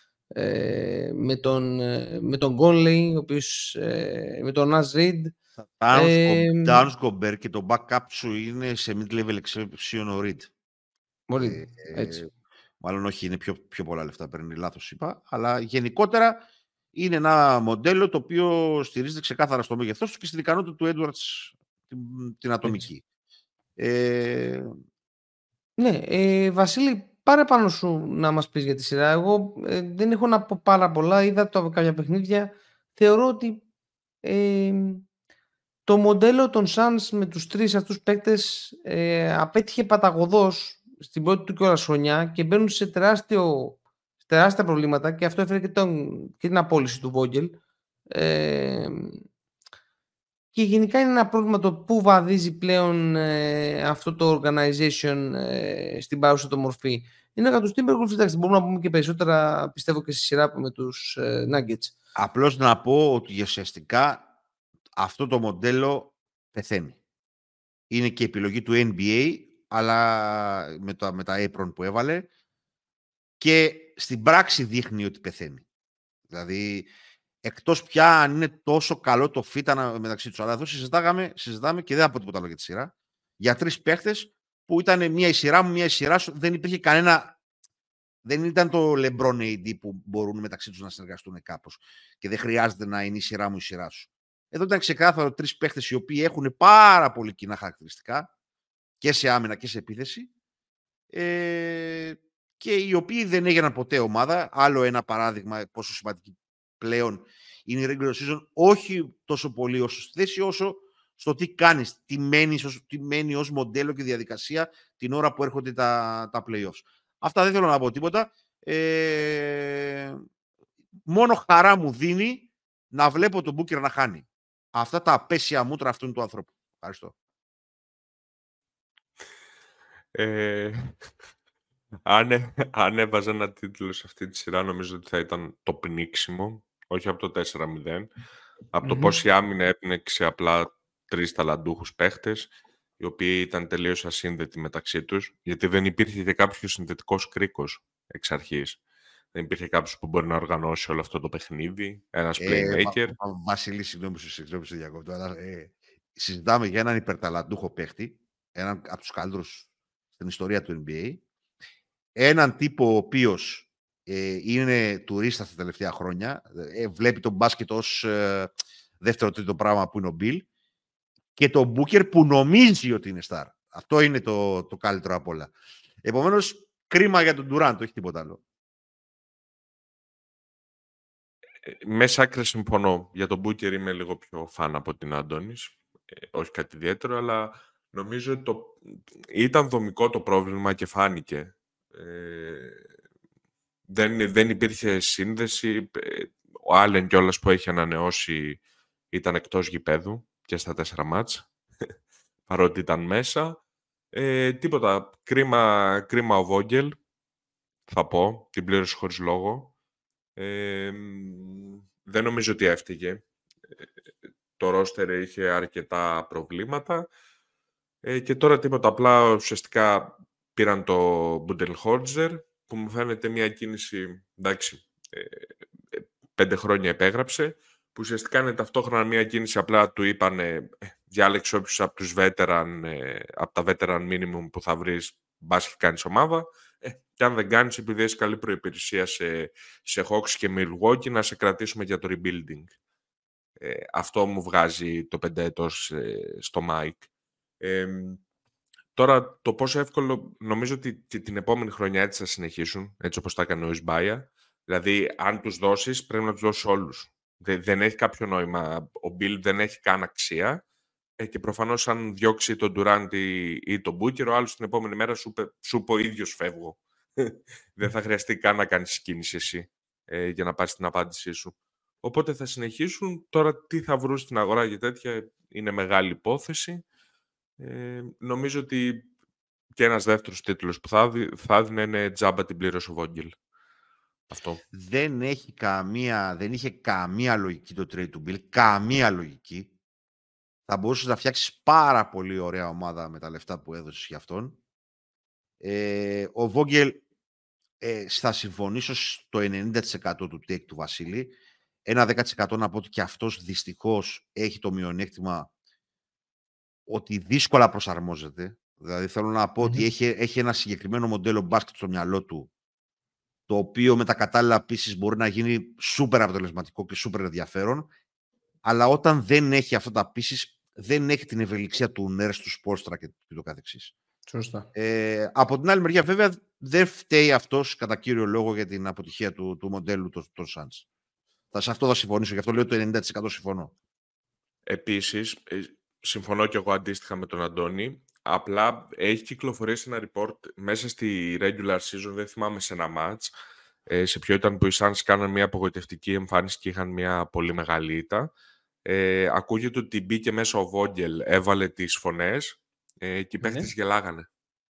ε, με τον, ε, με τον Conley, ο οποίος, ε, με τον Naz Reid. Towns, ε, Towns, Gobert και το backup σου είναι σε mid-level exception ο Reid. Μπορεί, ε, έτσι. Ε, μάλλον όχι, είναι πιο, πιο πολλά λεφτά, παίρνει λάθος είπα, αλλά γενικότερα είναι ένα μοντέλο το οποίο στηρίζεται ξεκάθαρα στο μέγεθός του και στην ικανότητα του Edwards την, την ατομική. Ε... Ναι, ε, Βασίλη, πάρε πάνω σου να μας πεις για τη σειρά. Εγώ ε, δεν έχω να πω πάρα πολλά, είδα το, κάποια παιχνίδια. Θεωρώ ότι ε, το μοντέλο των Suns με τους τρεις αυτούς παίκτες ε, απέτυχε παταγωδώς στην πρώτη του κιόλας χρονιά και μπαίνουν σε τεράστιο, τεράστια προβλήματα και αυτό έφερε και, τον, και την απόλυση του Vogel. Ε, και γενικά είναι ένα πρόβλημα το που βαδίζει πλέον ε, αυτό το organization ε, στην παρούσα το μορφή. Είναι για τους Timberwolves, εντάξει, μπορούμε να πούμε και περισσότερα, πιστεύω, και στη σειρά με τους ε, Nuggets. Απλώς να πω ότι ουσιαστικά αυτό το μοντέλο πεθαίνει. Είναι και η επιλογή του N B A, αλλά με τα, με τα apron που έβαλε και στην πράξη δείχνει ότι πεθαίνει. Δηλαδή, εκτός πια αν είναι τόσο καλό το fit μεταξύ τους. Αλλά εδώ συζητάγαμε, συζητάμε και δεν θα πω τίποτα άλλο για τη σειρά. Για τρεις παίχτες που ήταν μία η σειρά μου, μία η σειρά σου. Δεν υπήρχε κανένα. Δεν ήταν το LeBron έι ντι που μπορούν μεταξύ τους να συνεργαστούν κάπως. Και δεν χρειάζεται να είναι η σειρά μου η σειρά σου. Εδώ ήταν ξεκάθαρο τρεις παίχτες οι οποίοι έχουν πάρα πολύ κοινά χαρακτηριστικά και σε άμυνα και σε επίθεση. Ε, και οι οποίοι δεν έγιναν ποτέ ομάδα. Άλλο ένα παράδειγμα πόσο σημαντική πλέον είναι η regular season, όχι τόσο πολύ όσο στη θέση, όσο στο τι κάνεις, τι μένει, τι μένει ως μοντέλο και διαδικασία την ώρα που έρχονται τα, τα play-offs. Αυτά δεν θέλω να πω τίποτα. Ε, μόνο χαρά μου δίνει να βλέπω τον Booker να χάνει. Αυτά τα απέσια μούτρα αυτού του ανθρώπου. Ευχαριστώ. Ε, αν, αν έβαζα ένα τίτλο σε αυτή τη σειρά, νομίζω ότι θα ήταν το πνίξιμο, όχι από το τέσσερα μηδέν, από το Mm-hmm. πώς η άμυνα έπνεξε απλά τρεις ταλαντούχους παίχτες, οι οποίοι ήταν τελείως ασύνδετοι μεταξύ τους, γιατί δεν υπήρχε και κάποιος συνδετικός κρίκος εξ αρχής. Δεν υπήρχε κάποιος που μπορεί να οργανώσει όλο αυτό το παιχνίδι, ένας playmaker. Ε, Βα, Βα, Βασίλη, συγγνώμη σου διακόπτω, αλλά ε, συζητάμε για έναν υπερταλαντούχο παίχτη, έναν από τους καλύτερους στην ιστορία του N B A, έναν τύπο ο οποίος ε, είναι τουρίστα τα τελευταία χρόνια, ε, βλέπει τον μπάσκετ ως ε, δεύτερο τρίτο πράγμα που είναι ο Bill, και τον Booker που νομίζει ότι είναι star. Αυτό είναι το, το καλύτερο απ' όλα. Επομένως, κρίμα για τον Durant, όχι τίποτα άλλο. Μέσα άκρη συμφωνώ. Για τον Booker είμαι λίγο πιο φαν από την Αντώνης. Ε, όχι κάτι ιδιαίτερο, αλλά νομίζω ότι το... ήταν δομικό το πρόβλημα και φάνηκε. Ε, δεν, δεν υπήρχε σύνδεση. Ο Άλεν κιόλας που έχει ανανεώσει ήταν εκτός γηπέδου και στα τέσσερα μάτς, παρότι ήταν μέσα. Ε, τίποτα. Κρίμα, κρίμα ο Βόγγελ, θα πω. Την πλήρωσε χωρίς λόγο. Ε, δεν νομίζω ότι έφταιγε. Το ρόστερ είχε αρκετά προβλήματα. Ε, και τώρα τίποτα. Απλά ουσιαστικά πήραν το Budenholzer, που μου φαίνεται μια κίνηση, εντάξει, ε, πέντε χρόνια επέγραψε, που ουσιαστικά είναι ταυτόχρονα μια κίνηση, απλά του είπανε διάλεξε όποιους από τους veteran, ε, από τα veteran minimum που θα βρεις, μπας και κάνεις ομάδα. Ε, και αν δεν κάνεις, επειδή έχεις καλή προϋπηρεσία σε, σε Hawks και Milwaukee, να σε κρατήσουμε για το rebuilding. Ε, αυτό μου βγάζει το πενταετός ε, στο Mike. Ε, τώρα, το πόσο εύκολο, νομίζω ότι την επόμενη χρονιά έτσι θα συνεχίσουν, έτσι όπως τα έκανε ο Ισμπάια. Δηλαδή, αν τους δώσεις, πρέπει να τους δώσεις όλους. Δεν, δεν έχει κάποιο νόημα. Ο Bill δεν έχει καν αξία. Ε, και προφανώς, αν διώξει τον Durant ή, ή τον Booker, ο άλλος την επόμενη μέρα σου είπε ο ίδιος φεύγω. Δεν θα χρειαστεί καν να κάνεις κίνηση εσύ ε, για να πάρεις την απάντησή σου. Οπότε θα συνεχίσουν. Τώρα τι θα βρουν στην αγορά για τέτοια είναι μεγάλη υπόθεση. Ε, νομίζω ότι και ένας δεύτερος τίτλος που θα, θα έδινε είναι τζάμπα την πλήρωσε ο Βόγγελ. Αυτό. Δεν, έχει καμία, δεν είχε καμία λογική το trade του Bill. Καμία λογική. Θα μπορούσες να φτιάξεις πάρα πολύ ωραία ομάδα με τα λεφτά που έδωσες για αυτόν. Ε, ο Βόγγελ, ε, θα συμφωνήσω στο ενενήντα τοις εκατό του take του Βασίλη. Ένα δέκα τοις εκατό να πω ότι και αυτός δυστυχώς έχει το μειονέκτημα ότι δύσκολα προσαρμόζεται. Δηλαδή θέλω να πω mm-hmm. ότι έχει, έχει ένα συγκεκριμένο μοντέλο μπάσκετ στο μυαλό του, το οποίο με τα κατάλληλα πίσεις μπορεί να γίνει σούπερ αποτελεσματικό και σούπερ ενδιαφέρον, αλλά όταν δεν έχει αυτά τα πίσεις, δεν έχει την ευελιξία του Νέρς, του Σπόλστρα και το καθεξής. Σωστά. Ε, από την άλλη μεριά, βέβαια, δεν φταίει αυτός κατά κύριο λόγο για την αποτυχία του, του μοντέλου των Suns. Θα σε αυτό θα συμφωνήσω, γι' αυτό λέω το ενενήντα τοις εκατό συμφωνώ. Επίσης, συμφωνώ και εγώ αντίστοιχα με τον Αντώνη. Απλά έχει κυκλοφορήσει ένα report μέσα στη regular season, δεν θυμάμαι σε ένα match, ε, σε ποιο ήταν που οι Suns κάναν μια απογοητευτική εμφάνιση και είχαν μια πολύ μεγάλη ήττα. Ε, ακούγεται ότι μπήκε μέσα ο Vogel, έβαλε τις φωνές ε, και οι παίχτες ναι. γελάγανε.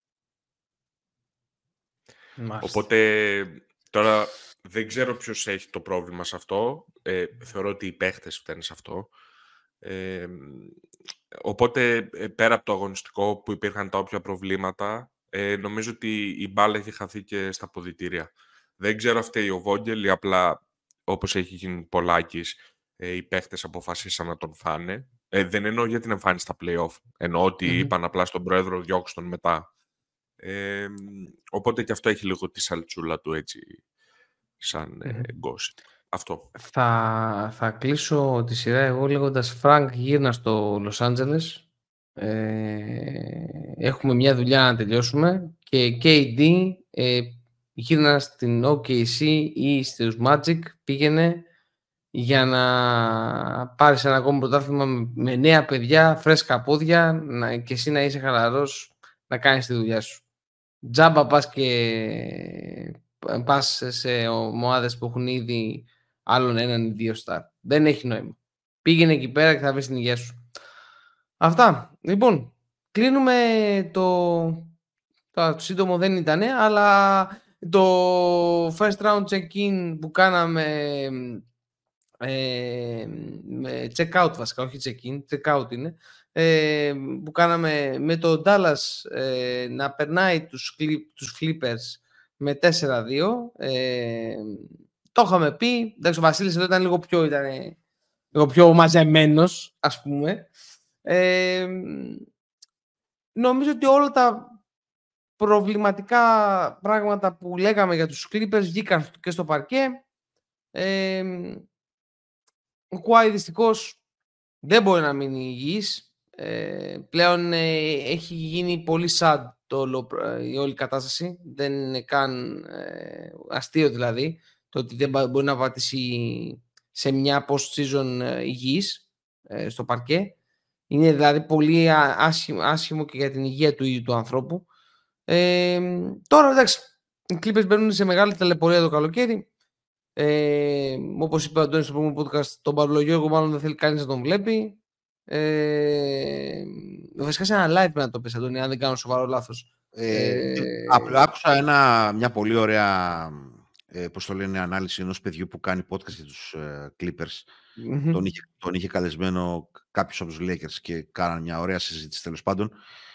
Μάλιστα. Οπότε τώρα δεν ξέρω ποιος έχει το πρόβλημα σε αυτό. Ε, θεωρώ ότι οι παίχτες φταίνουν σε αυτό. Ε, οπότε πέρα από το αγωνιστικό που υπήρχαν τα όποια προβλήματα, ε, νομίζω ότι η μπάλα έχει χαθεί και στα ποδητήρια. Δεν ξέρω φταίει ο Vogel ή απλά όπως έχει γίνει πολλάκις, ε, οι παίχτες αποφασίσαν να τον φάνε. Ε, δεν εννοώ για την εμφάνιση στα play-off. Εννοώ ότι mm-hmm. είπαν απλά στον πρόεδρο διώξ' τον μετά. Ε, οπότε και αυτό έχει λίγο τη σαλτσούλα του έτσι σαν mm-hmm. ε, gossip. Αυτό. Θα, θα κλείσω τη σειρά εγώ λέγοντας Φρανκ γύρνα στο Λος Άντζελες. Ε, έχουμε μια δουλειά να τελειώσουμε και κέι ντι ε, γύρνα στην ο κέι σι ή στους Magic, πήγαινε για να πάρεις ένα ακόμα πρωτάθλημα με νέα παιδιά, φρέσκα πόδια να, και εσύ να είσαι χαλαρός να κάνεις τη δουλειά σου. Τζάμπα πας και πας σε ομάδες που έχουν ήδη άλλον έναν ή δύο στάρ. Δεν έχει νόημα. Πήγαινε εκεί πέρα και θα βρεις την υγεία σου. Αυτά. Λοιπόν, κλείνουμε το... το σύντομο δεν ήταν, αλλά το first round check-in που κάναμε ε, με check-out βασικά, όχι check-in, check-out είναι, ε, που κάναμε με το Dallas ε, να περνάει τους, τους Clippers με τέσσερα δύο. Ε, το είχαμε πει. Εντάξει, ο Βασίλης εδώ ήταν λίγο πιο, ήταν, λίγο πιο μαζεμένος, ας πούμε. Ε, νομίζω ότι όλα τα προβληματικά πράγματα που λέγαμε για τους Clippers βγήκαν και στο παρκέ. Ε, ο Kawhi δυστυχώς δεν μπορεί να μείνει υγιής. Ε, πλέον ε, έχει γίνει πολύ sad το, η όλη κατάσταση. Δεν είναι καν ε, αστείο δηλαδή το ότι δεν μπορεί να πατήσει σε μια post-season ε, υγιής ε, στο παρκέ. Είναι δηλαδή πολύ άσχημο, άσχημο και για την υγεία του ίδιου του ανθρώπου. Ε, τώρα εντάξει, οι Clippers μπαίνουν σε μεγάλη ταλαιπωρία το καλοκαίρι. Ε, όπως είπε ο Αντώνης στο προηγούμενο podcast, τον Παυλογιώργο μάλλον δεν θέλει κανείς να τον βλέπει. Ε, βασικά σε ένα live πρέπει να το πεις, Αντώνη, αν δεν κάνω σοβαρό λάθος. Ε, ε, απλά άκουσα ένα, μια πολύ ωραία ε, πώς το λένε, ανάλυση ενός παιδιού που κάνει podcast για τους ε, Clippers. Mm-hmm. Τον, είχε, τον είχε καλεσμένο κάποιος από τους Lakers και κάνανε μια ωραία συζήτηση τέλος πάντων.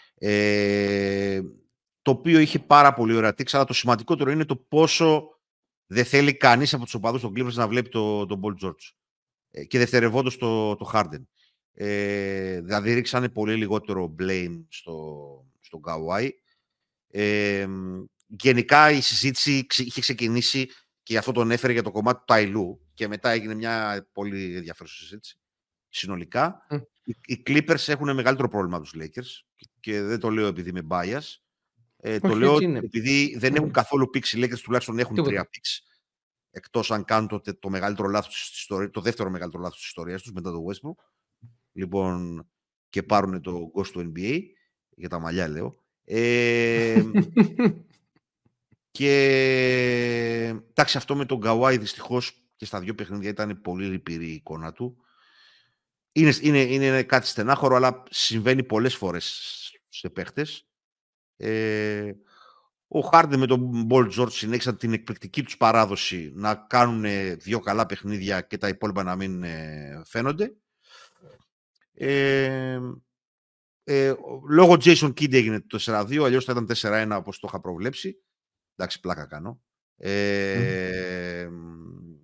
Ε, το οποίο είχε πάρα πολύ ωραία τίξη, αλλά το σημαντικότερο είναι το πόσο δεν θέλει κανείς από τους οπαδούς των Clippers να βλέπει τον το Paul George. Ε, και δευτερευόντως το, το Harden. Ε, δηλαδή ρίξανε πολύ λιγότερο blame στο, στο Kawhi. Ε, γενικά η συζήτηση είχε ξεκινήσει και αυτό τον έφερε για το κομμάτι του Ταϊλού και μετά έγινε μια πολύ ενδιαφέρουσα συζήτηση συνολικά. Mm. Οι, οι Clippers έχουν μεγαλύτερο πρόβλημα από τους Lakers και δεν το λέω επειδή είμαι bias. Ε, το λέω επειδή δεν έχουν καθόλου πίξ. Οι Lakers τουλάχιστον έχουν Τίποτε. τρία πίξ. Εκτός αν κάνουν το, το, μεγαλύτερο λάθος της ιστορίας, το δεύτερο μεγαλύτερο λάθος της ιστορίας τους μετά το Westbrook. Λοιπόν, και πάρουν το Ghost του N B A. Για τα μαλλιά λέω. Ε, και εντάξει, αυτό με τον Kawhi δυστυχώς και στα δύο παιχνίδια ήταν πολύ λυπηρή η εικόνα του. Είναι, είναι, είναι κάτι στενάχωρο, αλλά συμβαίνει πολλές φορές σε παίχτες. Ε, ο Harden με τον Paul George συνέχισαν την εκπληκτική τους παράδοση να κάνουν δύο καλά παιχνίδια και τα υπόλοιπα να μην ε, φαίνονται. Ε, ε, λόγω Jason Kidd έγινε το τέσσερα δύο, αλλιώς θα ήταν τέσσερα ένα όπως το είχα προβλέψει. Εντάξει, πλάκα κάνω. Ε, mm.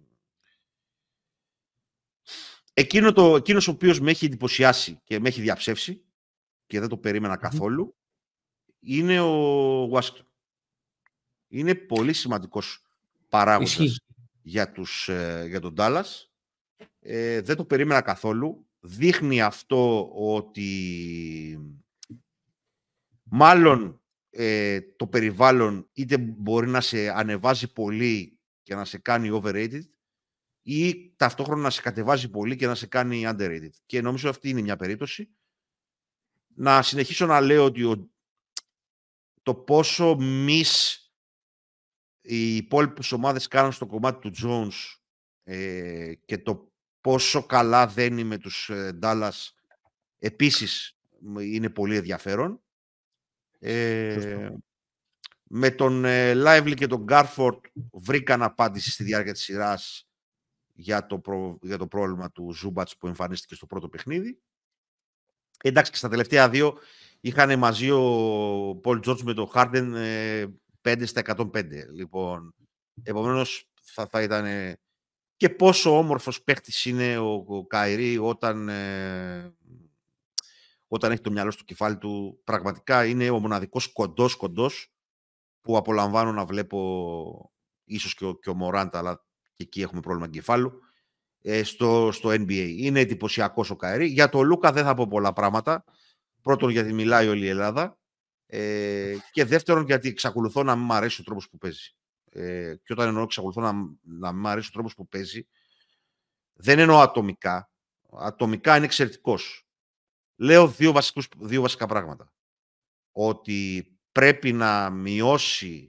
Εκείνο το, εκείνος ο οποίος με έχει εντυπωσιάσει και με έχει διαψεύσει και δεν το περίμενα mm-hmm. καθόλου είναι ο Washington. Είναι πολύ σημαντικός παράγοντας Ισχύει. για, τους, ε, για τον Dallas. Ε, δεν το περίμενα καθόλου. Δείχνει αυτό ότι μάλλον ε, το περιβάλλον είτε μπορεί να σε ανεβάζει πολύ και να σε κάνει overrated ή ταυτόχρονα να σε κατεβάζει πολύ και να σε κάνει underrated. Και νομίζω αυτή είναι μια περίπτωση. Να συνεχίσω να λέω ότι ο, το πόσο miss οι υπόλοιπες ομάδες κάνουν στο κομμάτι του Jones ε, και το πόσο καλά δένει με τους ε, Dallas επίσης είναι πολύ ενδιαφέρον. Ε, με τον ε, Lively και τον Garford βρήκαν απάντηση στη διάρκεια της σειράς για το, προ, για το πρόβλημα του Zubats που εμφανίστηκε στο πρώτο παιχνίδι. Εντάξει, και στα τελευταία δύο είχαν μαζί ο Paul George με τον Harden ε, πέντε στα εκατόν πέντε. Λοιπόν, επομένως θα, θα ήταν και πόσο όμορφος παίχτης είναι ο, ο Καϊρή όταν, ε, όταν έχει το μυαλό στο κεφάλι του. Πραγματικά είναι ο μοναδικός κοντός κοντός που απολαμβάνω να βλέπω, ίσως και ο, και ο Μοράντα, αλλά και εκεί έχουμε πρόβλημα εγκεφάλου, ε, στο, στο N B A. Είναι εντυπωσιακός ο Καϊρή. Για τον Λούκα δεν θα πω πολλά πράγματα. Πρώτον, γιατί μιλάει όλη η Ελλάδα. Ε, και δεύτερον, γιατί εξακολουθώ να μην μου αρέσει ο τρόπος που παίζει. Ε, και όταν εννοώ εξακολουθώ να, να μην μου αρέσει ο τρόπος που παίζει, δεν εννοώ ατομικά. Ατομικά είναι εξαιρετικός. Λέω δύο, βασικούς, δύο βασικά πράγματα. Ότι πρέπει να μειώσει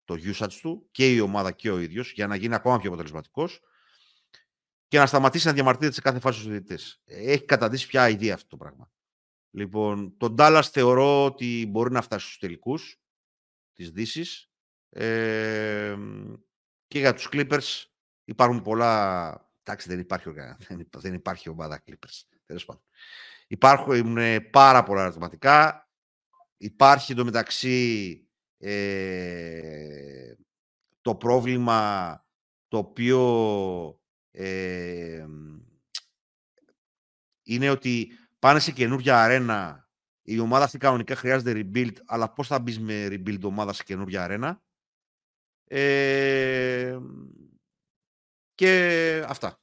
το usage του και η ομάδα και ο ίδιος για να γίνει ακόμα πιο αποτελεσματικός και να σταματήσει να διαμαρτύρεται σε κάθε φάση στους διαιτητές. Έχει καταντήσει πια ιδέα αυτό το πράγμα. Λοιπόν, τον Dallas θεωρώ ότι μπορεί να φτάσει στους τελικούς της Δύσης ε, και για τους Clippers υπάρχουν πολλά... Εντάξει, δεν υπάρχει, δεν υπάρχει ομάδα Clippers. Τέλος πάντων. Υπάρχουν πάρα πολλά ερωτηματικά. Υπάρχει εντωμεταξύ ε, το πρόβλημα το οποίο ε, είναι ότι πάνε σε καινούργια αρένα. Η ομάδα αυτή κανονικά χρειάζεται rebuild, αλλά πώς θα μπεις με rebuild ομάδα σε καινούργια αρένα. Ε, και αυτά.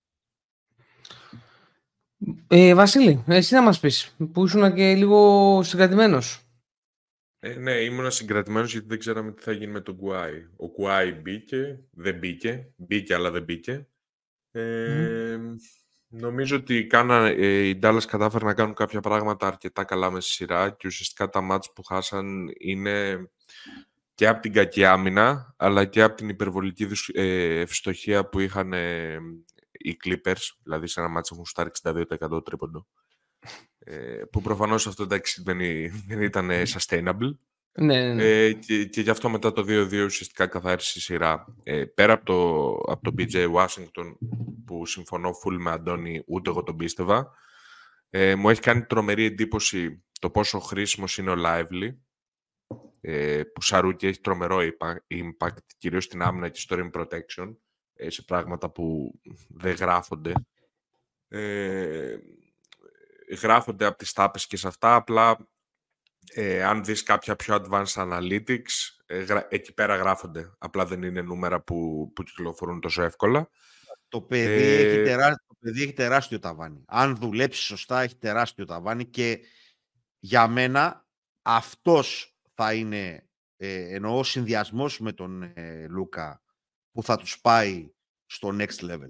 Ε, Βασίλη, εσύ να μας πεις, που ήσουν και λίγο συγκρατημένος. Ε, ναι, ήμουν συγκρατημένος γιατί δεν ξέραμε τι θα γίνει με τον Κουάι. Ο Κουάι μπήκε, δεν μπήκε, μπήκε αλλά δεν μπήκε. Ε, mm. Νομίζω ότι κάνα, ε, οι Dallas κατάφεραν να κάνουν κάποια πράγματα αρκετά καλά με στη σειρά και ουσιαστικά τα μάτς που χάσαν είναι και από την κακή άμυνα αλλά και από την υπερβολική ε, ευστοχία που είχαν ε, οι Clippers, δηλαδή σε ένα μάτς έχουν στάρει εξήντα δύο τοις εκατό τρίποντο. Ε, που προφανώς αυτό εντάξει, δεν, δεν ήταν sustainable. Ναι, ναι, ναι. Ε, και, και γι' αυτό μετά το δύο δύο ουσιαστικά καθάρισε η σειρά. Ε, πέρα από το, από το πι τζέι Washington που συμφωνώ full με Αντώνη, ούτε εγώ τον πίστευα, ε, μου έχει κάνει τρομερή εντύπωση το πόσο χρήσιμος είναι ο Lively, ε, που Σαρούκι έχει τρομερό impact, κυρίως στην άμυνα και στο rim protection, ε, σε πράγματα που δεν γράφονται. Ε, γράφονται από τις τάπες και σε αυτά, απλά ε, αν δεις κάποια πιο advanced analytics, ε, γρα, εκεί πέρα γράφονται. Απλά δεν είναι νούμερα που, που κυκλοφορούν τόσο εύκολα. Το παιδί, ε... έχει τεράστιο, το παιδί έχει τεράστιο ταβάνι. Αν δουλέψει σωστά, έχει τεράστιο ταβάνι και για μένα αυτός θα είναι, ε, εννοώ ο συνδυασμός με τον ε, Λούκα, που θα τους πάει στο next level.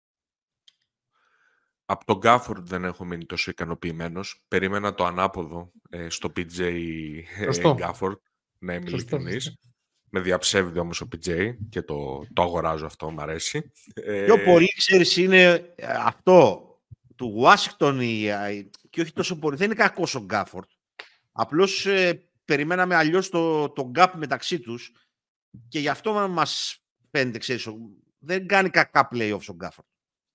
Από τον Γκάφορντ δεν έχω μείνει τόσο ικανοποιημένος. Περίμενα το ανάποδο ε, στο πι τζέι Γκάφορντ, να είμαι ειλικρινής. Με διαψεύδει όμως ο πι τζέι και το, το αγοράζω αυτό, μου αρέσει. Πιο ε... πολύ, ξέρεις, είναι αυτό του Washington και όχι τόσο πολύ. Δεν είναι κακός ο Γκάφορντ. Απλώς ε, περιμέναμε αλλιώς το, το gap μεταξύ τους και γι' αυτό μας φαίνεται, ξέρεις, δεν κάνει κακά playoffs ο Γκάφορντ.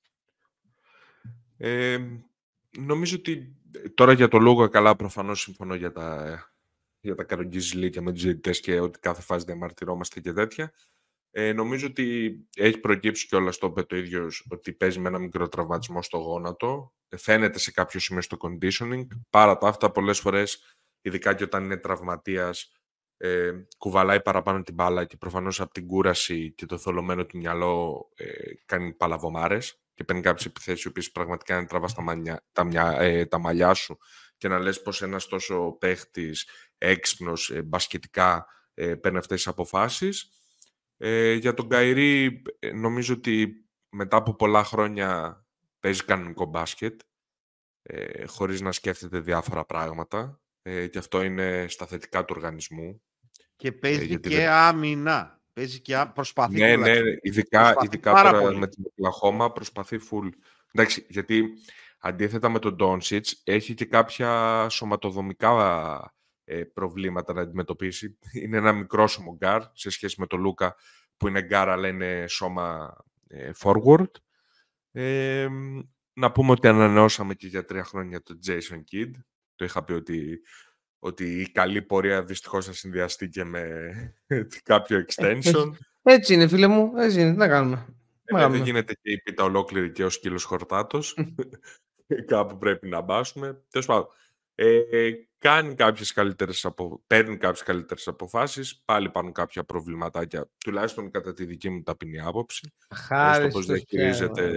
Ε, νομίζω ότι τώρα για το λόγο καλά προφανώς συμφωνώ για τα, για τα καρογκίζιλίκια με τους διαιτητές και ότι κάθε φάση διαμαρτυρόμαστε και τέτοια. Ε, νομίζω ότι έχει προκύψει κιόλας, το είπε το ίδιο, ότι παίζει με ένα μικρό τραυματισμό στο γόνατο. Φαίνεται σε κάποιο σημείο στο conditioning. Παρά τα αυτά, πολλές φορές, ειδικά και όταν είναι τραυματίας, ε, κουβαλάει παραπάνω την μπάλα και προφανώς από την κούραση και το θολωμένο του μυαλό ε, κάνει παλαβομάρες και παίρνει κάποιες επιθέσεις οι οποίες πραγματικά είναι τραβά τα, μανιά, τα, μυα, ε, τα μαλλιά σου και να λες πως ένας τόσο παίχτης έξυπνος, ε, μπασκετικά ε, παίρνει αυτές τις αποφάσεις. Ε, για τον Καϊρή ε, νομίζω ότι μετά από πολλά χρόνια παίζει κανονικό μπάσκετ ε, χωρίς να σκέφτεται διάφορα πράγματα ε, και αυτό είναι στα θετικά του οργανισμού. Και παίζει ε, και δεν... άμυνα. Παίζει και προσπαθεί. Ναι, ναι, ειδικά, ειδικά τώρα πολύ. Με την Οκλαχώμα προσπαθεί full. Εντάξει, γιατί αντίθετα με τον Ντόνσιτς έχει και κάποια σωματοδομικά ε, προβλήματα να αντιμετωπίσει. Είναι ένα μικρό γκάρ σε σχέση με τον Λούκα που είναι γκάρ αλλά είναι σώμα ε, forward. Ε, να πούμε ότι ανανεώσαμε και για τρία χρόνια τον Jason Kidd. Το είχα πει ότι ότι η καλή πορεία δυστυχώς θα συνδυαστεί και με κάποιο extension. Έτσι είναι, φίλε μου. Έτσι είναι. Τι να κάνουμε. Ε, δεν γίνεται και η πίτα ολόκληρη και ο σκύλος χορτάτος. Κάπου πρέπει να μπάσουμε. Τέλος πάντων, ε, ε, κάνει κάποιες καλύτερες απο... παίρνει κάποιες καλύτερες αποφάσεις. Πάλι υπάρχουν κάποια προβληματάκια, τουλάχιστον κατά τη δική μου ταπεινή άποψη. Χάρη πώς διαχειρίζεται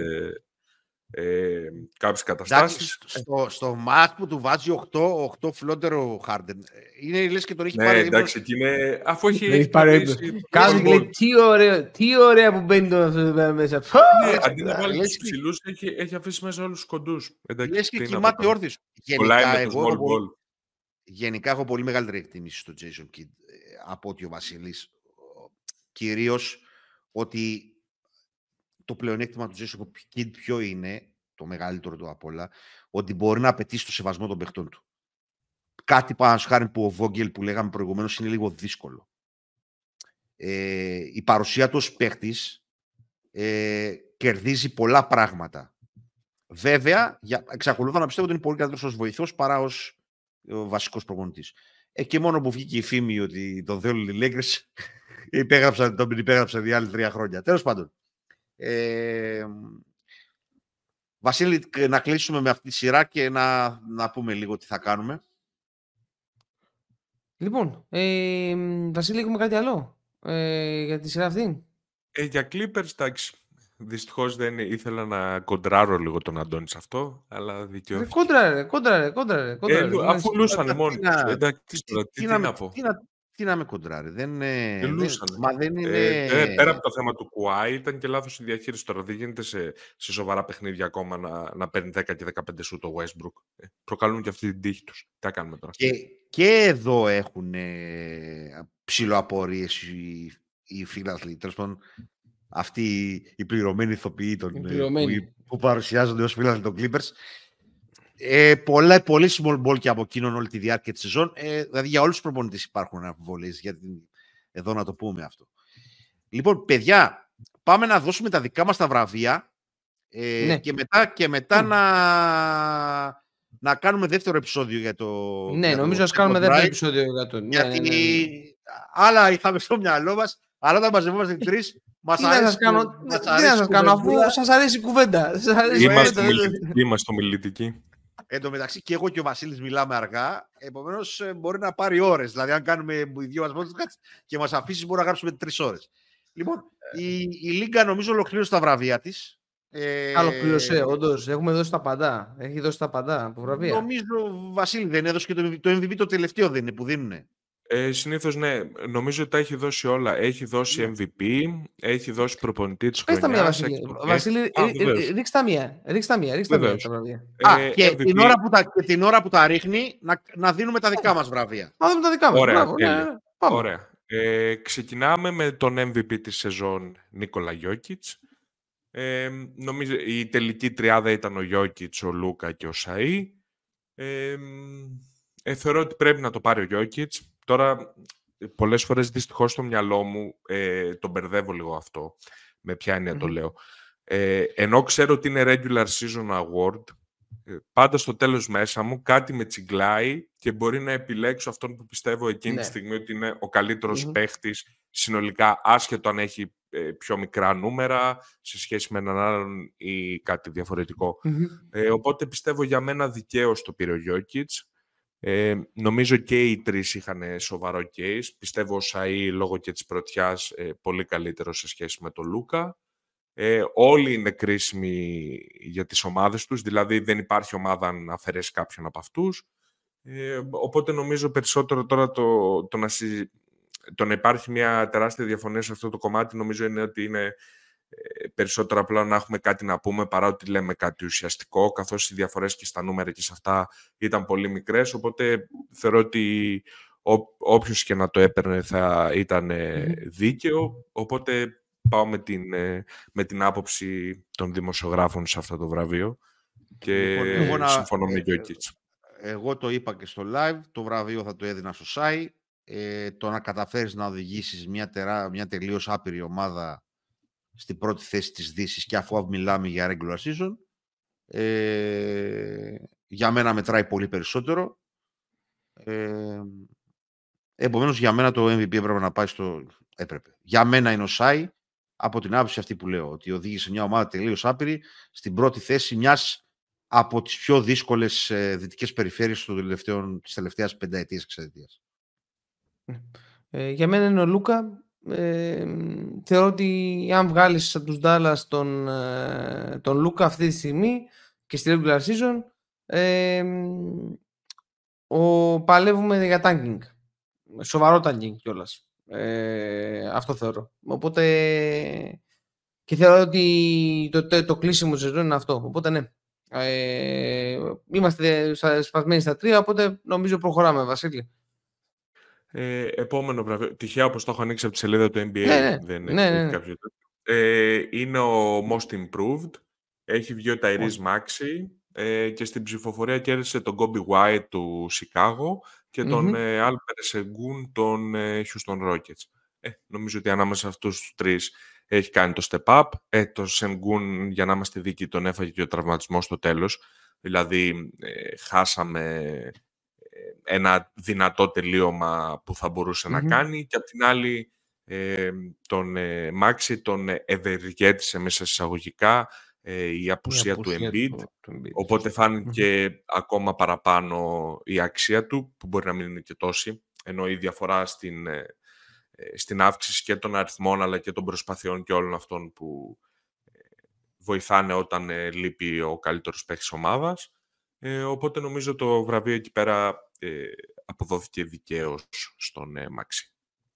Ε, κάποιες καταστάσεις. Στο, στο μάτ που του βάζει οκτώ, οκτώ φλόντερο Χάρντεν. Είναι λες και τον έχει ναι, πάρει. Εντάξει, εκεί είναι, αφού έχει, έχει πάρει. Κάτι λέει τι ωραία, τι ωραία που μπαίνει το μέσα. Ναι, αντί να βάλει τους ψηλούς, έχει, έχει αφήσει μέσα όλους τους κοντούς. Λες και κοιμάται όρθιος. Γενικά, εγώ, γενικά έχω πολύ μεγαλύτερη εκτίμηση στο Jason Kidd από ότι ο Βασίλης. κυρίως ότι το πλεονέκτημα του Jason Kidd ποιο είναι, το μεγαλύτερο του απ' όλα, ότι μπορεί να απαιτήσει το σεβασμό των παιχτών του. Κάτι πάνω χάρη που ο Βόγγελ που λέγαμε προηγουμένως είναι λίγο δύσκολο. Ε, η παρουσία του ως παίχτης ε, κερδίζει πολλά πράγματα. Βέβαια, για, εξακολουθώ να πιστεύω ότι είναι πολύ καλύτερος ως βοηθός παρά ως ο βασικός προπονητής. Ε, και μόνο που βγήκε η φήμη ότι τον θέλουν οι Lakers, υπέγραψαν, τον υπέγραψαν οι άλλοι τρία χρόνια. Τέλος πάντων. Ε, Βασίλη, να κλείσουμε με αυτή τη σειρά και να, να πούμε λίγο τι θα κάνουμε. Λοιπόν, ε, Βασίλη, έχουμε κάτι άλλο ε, για τη σειρά αυτή? Ε, για Clippers, εντάξει. Δυστυχώς δεν ήθελα να κοντράρω λίγο τον Αντώνη σε αυτό, αλλά δικαιώθηκε. Κόντραρε, κόντραρε, κόντραρε. Ε, αφού λούσανε μόνοι τους. Εντάξει, τώρα, τι, τι, τι να πω. Τι να, τι να με κοντράρει. Δεν, δεν, μα δεν είναι... Ε, πέρα από το θέμα του Κουάι, ήταν και λάθος η διαχείριση τώρα. Δεν γίνεται σε, σε σοβαρά παιχνίδια ακόμα να, να παίρνει δέκα και δεκαπέντε σου το Westbrook. Ε, προκαλούν και αυτή την τύχη τους. Τι κάνουμε τώρα. Και, και εδώ έχουν ε, ψιλοαπορίες οι, οι φίλαθλοι. Τέλος πάντων, αυτοί οι πληρωμένοι ηθοποιοί των, που, που παρουσιάζονται ως φίλαθλοι των Clippers. Ε, πολλά, πολύ small ball και από εκείνον όλη τη διάρκεια της σεζόν. Ε, δηλαδή για όλους τους προπονητές υπάρχουν αμφιβολίες. Γιατί εδώ να το πούμε αυτό. Λοιπόν, παιδιά, πάμε να δώσουμε τα δικά μας τα βραβεία ε, ναι. και μετά, και μετά mm. να, να κάνουμε δεύτερο επεισόδιο για το... Ναι, για νομίζω το, να κάνουμε το δεύτερο drive, επεισόδιο για το... Γιατί ναι, ναι, ναι. άλλα είχαμε στο μυαλό μας, αλλά όταν μαζευόμαστε τρεις, μας τι αρέσει, να σας κάνω, μας τι να σας κάνω αφού σας αρέσει η κουβέντα. Είμαστε ομιλητικοί. Εν τω μεταξύ και εγώ και ο Βασίλης μιλάμε αργά, επομένως μπορεί να πάρει ώρες. Δηλαδή, αν κάνουμε οι δυο μας μόνοι και μας αφήσεις, μπορούμε να γράψουμε τρεις ώρες. Λοιπόν, η, η Λίγκα νομίζω ολοκλήρωσε τα βραβεία της. Ε, Ολοκλήρωσε, όντως. Έχουμε δώσει τα παντά. Έχει δώσει τα παντά από βραβεία. Νομίζω, Βασίλη, δεν έδωσε και το, το εμ βι πι το τελευταίο, δεν είναι που δίνουνε. Ε, συνήθως ναι, νομίζω ότι τα έχει δώσει όλα. Έχει δώσει εμ βι πι, έχει δώσει προπονητή της χρονιάς. Πες τα μία, Βασίλη. Βασίλη, ρίξ τα μία. Ρίξ τα μία, ρίξ τα μία τα βραβεία. Α, και την, ώρα που τα, και την ώρα που τα ρίχνει, να, να δίνουμε τα δικά μας βραβεία. Να δούμε τα δικά μας. Ωραία, Μπράβο, ναι, ναι, πάμε. Ωραία. Ε, ξεκινάμε με τον εμ βι πι της σεζόν, Νίκολα Γιόκιτς. Ε, νομίζω η τελική τριάδα ήταν ο Γιόκιτς, ο Λούκα και ο Σαΐ. Ε, ε, θεωρώ ότι πρέπει να το πάρει ο Γιόκιτς. Τώρα, πολλές φορές δυστυχώς στο μυαλό μου ε, τον μπερδεύω λίγο αυτό. Με ποια έννοια mm-hmm. το λέω. Ε, ενώ ξέρω ότι είναι regular season award, ε, πάντα στο τέλος μέσα μου κάτι με τσιγκλάει και μπορεί να επιλέξω αυτόν που πιστεύω εκείνη ναι. τη στιγμή ότι είναι ο καλύτερος mm-hmm. παίχτης συνολικά, άσχετο αν έχει ε, πιο μικρά νούμερα σε σχέση με έναν άλλον ή κάτι διαφορετικό. Mm-hmm. Ε, οπότε πιστεύω για μένα δικαίως το πήρε ο Γιόκιτς. Ε, νομίζω και οι τρεις είχαν σοβαρό case. Πιστεύω ο Σαΐ λόγω και της πρωτιάς ε, πολύ καλύτερο σε σχέση με τον Λούκα. Ε, όλοι είναι κρίσιμοι για τις ομάδες τους, δηλαδή δεν υπάρχει ομάδα να αφαιρέσει κάποιον από αυτούς. Ε, οπότε νομίζω περισσότερο τώρα το, το, να, συ, το να υπάρχει μια τεράστια διαφωνία σε αυτό το κομμάτι νομίζω είναι ότι είναι ε, περισσότερο απλά να έχουμε κάτι να πούμε παρά ότι λέμε κάτι ουσιαστικό, καθώς οι διαφορές και στα νούμερα και σε αυτά ήταν πολύ μικρές, οπότε θεωρώ ότι ό, όποιος και να το έπαιρνε θα ήταν mm-hmm. δίκαιο, οπότε πάω με την, με την άποψη των δημοσιογράφων σε αυτό το βραβείο και λοιπόν, συμφωνώ με Γιόκιτς. Εγώ το είπα και στο live, το βραβείο θα το έδινα στο Σάι. Ε, το να καταφέρεις να οδηγήσεις μια, τερά, μια τελείως άπειρη ομάδα στην πρώτη θέση της Δύσης και αφού μιλάμε για regular season, ε, για μένα μετράει πολύ περισσότερο. Ε, επομένως, για μένα το εμ βι πι έπρεπε να πάει στο... Έπρεπε. Για μένα είναι ο Σάι, από την άποψη αυτή που λέω, ότι οδήγησε μια ομάδα τελείως άπειρη στην πρώτη θέση μιας από τις πιο δύσκολες ε, δυτικές περιφέρειες της τελευταίας πενταετίας, εξαετίας. Ε, για μένα είναι ο Λούκα. Ε, θεωρώ ότι αν βγάλεις από τους Ντάλλας τον, ε, τον Λούκα αυτή τη στιγμή και στη regular season, ε, ο, παλεύουμε για tanking. Σοβαρό tanking κιόλας. Ε, αυτό θεωρώ. Οπότε και θεωρώ ότι το, το, το κλείσιμο της σεζόν είναι αυτό. Οπότε ναι. Ε, είμαστε σπασμένοι στα τρία, οπότε νομίζω προχωράμε, Βασίλη. Ε, επόμενο βραβείο, τυχαία όπως το έχω ανοίξει από τη σελίδα του N B A, Ναι, ναι, δεν ναι, έχει ναι, ναι. κάποιο τέτοιο. Ε, είναι ο Most Improved. Έχει βγει ο Tyrese Most. Maxey ε, και στην ψηφοφορία κέρδισε τον Kobe White του Σικάγο και τον Μμμ. ε, Alper Sengun των ε, Houston Rockets. Ε, νομίζω ότι ανάμεσα σε αυτούς τους τρεις έχει κάνει το step up. Ε, το Sengun, για να είμαστε δίκοι, τον έφαγε και ο τραυματισμός στο τέλος. Δηλαδή, ε, χάσαμε ένα δυνατό τελείωμα που θα μπορούσε να Μμμ. κάνει και απ' την άλλη ε, τον ε, Μάξι τον ε, ευεργέτησε μέσα εισαγωγικά ε, η Η απουσία του απουσία Embiid, του, του Embiid. οπότε Μμμ. φάνηκε ακόμα παραπάνω η αξία του, που μπορεί να μην είναι και τόση, ενώ η διαφορά στην, ε, ε, στην αύξηση και των αριθμών αλλά και των προσπαθειών και όλων αυτών που ε, βοηθάνε όταν ε, λείπει ο καλύτερος παίκτης ομάδας. Ε, οπότε νομίζω το βραβείο εκεί πέρα ε, αποδόθηκε δικαίως στον ε, Μάξι.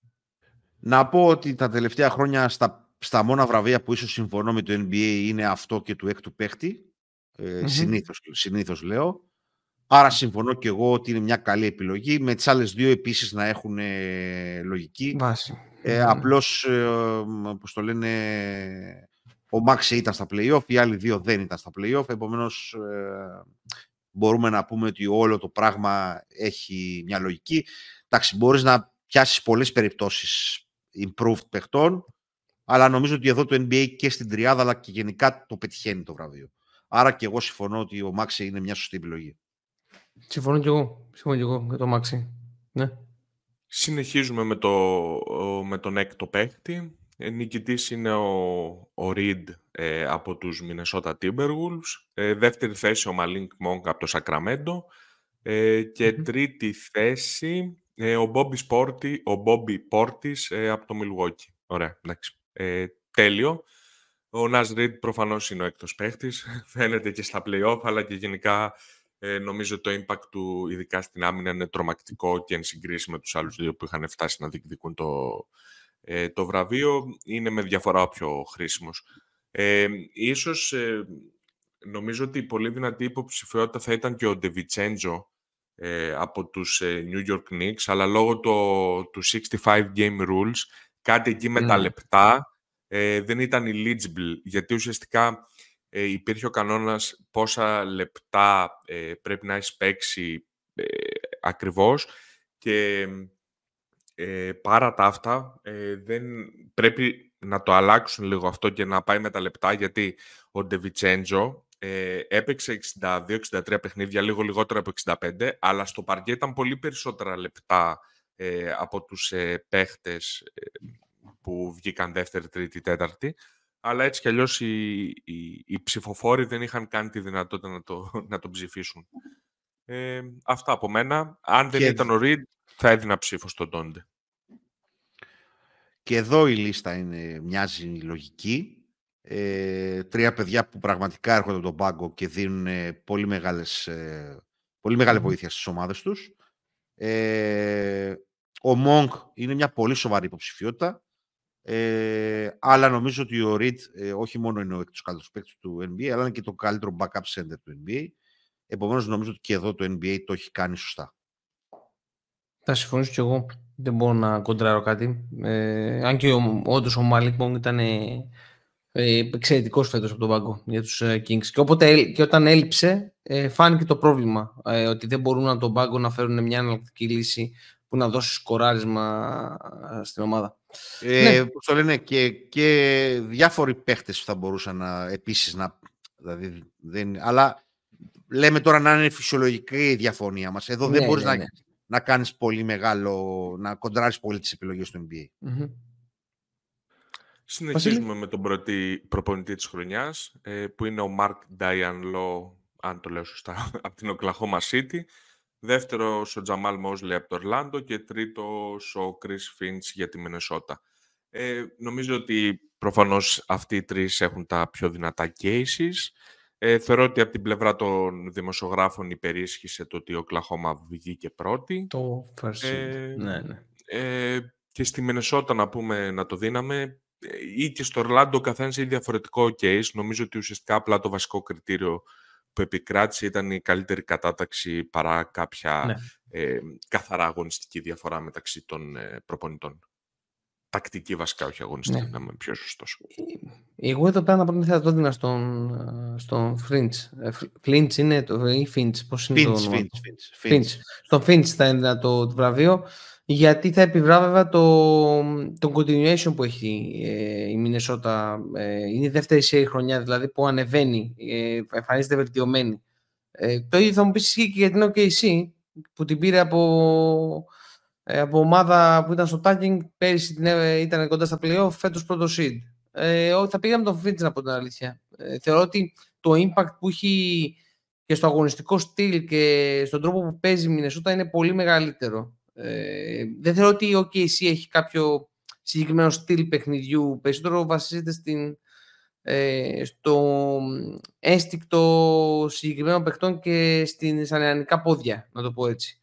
Να πω ότι τα τελευταία χρόνια στα, στα μόνα βραβεία που ίσως συμφωνώ με το N B A είναι αυτό και του έκτου παίχτη. Ε, Μμμ. συνήθως, συνήθως λέω. Άρα συμφωνώ και εγώ ότι είναι μια καλή επιλογή. Με τις άλλες δύο επίσης να έχουν ε, λογική. Βάση. Ε, Μμμ. απλώς, ε, όπως το λένε, ο Μάξι ήταν στα play-off, οι άλλοι δύο δεν ήταν στα play-off. Επομένως, ε, μπορούμε να πούμε ότι όλο το πράγμα έχει μια λογική. Εντάξει, μπορείς να πιάσεις πολλές περιπτώσεις improved παιχτών, αλλά νομίζω ότι εδώ το N B A και στην τριάδα, αλλά και γενικά το πετυχαίνει το βραβείο. Άρα και εγώ συμφωνώ ότι ο Μάξι είναι μια σωστή επιλογή. Συμφωνώ κι εγώ. Συμφωνώ κι εγώ για το Μάξι. Ναι. Συνεχίζουμε με, το, με τον έκτο παίκτη. Ε, νικητής είναι ο, ο Reed ε, από τους Minnesota Timberwolves. Ε, δεύτερη θέση ο Malik Monk από το Sacramento. Ε, και Μμμ. τρίτη θέση ε, ο Bobby Sporty, ο Bobby Portis ε, από το Milwaukee. Ωραία, εντάξει. Ε, τέλειο. Ο Naz Reid προφανώς είναι ο έκτος παίχτης. Φαίνεται και στα play-off, αλλά και γενικά ε, νομίζω το impact του, ειδικά στην άμυνα, είναι τρομακτικό και εν συγκρίση με τους άλλους δύο που είχαν φτάσει να διεκδικούν το, ε, το βραβείο. Είναι με διαφορά ο πιο χρήσιμος. Ε, ίσως ε, νομίζω ότι η πολύ δυνατή υποψηφιότητα θα ήταν και ο De Vincenzo ε, από τους ε, New York Knicks, αλλά λόγω το, του εξήντα πέντε game rules, κάτι εκεί με τα Ναι. λεπτά ε, δεν ήταν eligible, γιατί ουσιαστικά ε, υπήρχε ο κανόνας πόσα λεπτά ε, πρέπει να έχει παίξει ε, ακριβώς και ε, παρά τα αυτά ε, δεν, πρέπει να το αλλάξουν λίγο αυτό και να πάει με τα λεπτά, γιατί ο De Vincenzo ε, έπαιξε εξήντα δύο εξήντα τρία παιχνίδια, λίγο λιγότερα από εξήντα πέντε, αλλά στο παρκέ ήταν πολύ περισσότερα λεπτά ε, από τους ε, παίχτες ε, που βγήκαν δεύτερη, τρίτη, τέταρτη. Αλλά έτσι κι αλλιώς οι, οι, οι ψηφοφόροι δεν είχαν καν τη δυνατότητα να το, να το ψηφίσουν. Ε, αυτά από μένα. Αν δεν Και, ήταν ο Reed, θα έδινα ψήφο στον Ντόντε. και εδώ η λίστα είναι, μοιάζει λογική. Ε, τρία παιδιά που πραγματικά έρχονται από τον πάγκο και δίνουν ε, πολύ, μεγάλες, ε, πολύ μεγάλη Μμμ. βοήθεια στις ομάδες τους. Ε, ο Monk είναι μια πολύ σοβαρή υποψηφιότητα. Ε, αλλά νομίζω ότι ο Reed ε, όχι μόνο είναι ο έκτος καλύτερος παίκτης του N B A, αλλά είναι και το καλύτερο backup center του N B A. Επομένως, νομίζω ότι και εδώ το N B A το έχει κάνει σωστά. Θα συμφωνήσω κι εγώ. Δεν μπορώ να κοντράρω κάτι. Ε, αν και ο, όντως ο Malik Monk ήταν ε, εξαιρετικός φέτος από τον πάγκο για τους ε, Kings. Και, όποτε, και όταν έλειψε, ε, φάνηκε το πρόβλημα. Ε, ότι δεν μπορούν από τον πάγκο να φέρουν μια εναλλακτική λύση που να δώσει σκοράρισμα στην ομάδα. Ε, Ναι. Πώς το λένε, και, και διάφοροι παίχτες θα μπορούσαν να, επίσης να... Δηλαδή, δεν, αλλά λέμε τώρα να είναι φυσιολογική η διαφωνία μας. Εδώ Ναι, δεν μπορείς ναι, να, ναι. να κάνεις πολύ μεγάλο, να κοντράρεις πολύ τις επιλογές του N B A. Mm-hmm. Συνεχίζουμε Βασίλη. με τον πρώτη προπονητή της χρονιάς, ε, που είναι ο Mark Dianlo, αν το λέω σωστά, από την Oklahoma City. Δεύτερος ο Jamal Mosley από το Orlando και τρίτος ο Chris Finch για τη Μινεσότα. Ε, νομίζω ότι προφανώς αυτοί οι τρεις έχουν τα πιο δυνατά cases. Ε, θεωρώ ότι από την πλευρά των δημοσιογράφων υπερίσχυσε το ότι ο Oklahoma βγήκε πρώτη. Το first ε, ναι, ναι. Ε, και στη Μινεσότα να πούμε να το δίναμε, ή και στο Orlando ο καθένας έχει διαφορετικό case. Νομίζω ότι ουσιαστικά απλά το βασικό κριτήριο που επικράτησε ήταν η καλύτερη κατάταξη παρά κάποια Ναι. ε, καθαρά αγωνιστική διαφορά μεταξύ των ε, προπονητών. Τακτική βασικά, όχι αγωνιστική, Ναι. να είμαι πιο σωστός. Εγώ εδώ πέρα να πω θα το έδινα στον, στον Fringe. Flinch είναι το, ή Finch, πώς είναι Finch, το όνομα. Finch, Finch, Finch. Στον Finch θα έδινα το, το βραβείο, γιατί θα επιβράβευα το, το continuation που έχει ε, η Μινεσότα. Ε, είναι η δεύτερη σερί χρονιά δηλαδή που ανεβαίνει, ε, εμφανίζεται βελτιωμένη. Ε, το ίδιο θα μου πεις ισχύει και για την ο κέι σι που την πήρε από, ε, από ομάδα που ήταν στο tagging, πέρυσι την, ε, ήταν κοντά στα play-off, φέτος πρώτο seed. Ε, θα πήγαμε τον Fitch από την αλήθεια. Ε, θεωρώ ότι το impact που έχει και στο αγωνιστικό στυλ και στον τρόπο που παίζει η Μινεσότα είναι πολύ μεγαλύτερο. Ε, δεν θεωρώ ότι ο κέι σι έχει κάποιο συγκεκριμένο στυλ παιχνιδιού. Περισσότερο βασίζεται στην, ε, στο ένστικτο συγκεκριμένων παιχτών και στην, στα νεανικά πόδια, να το πω έτσι.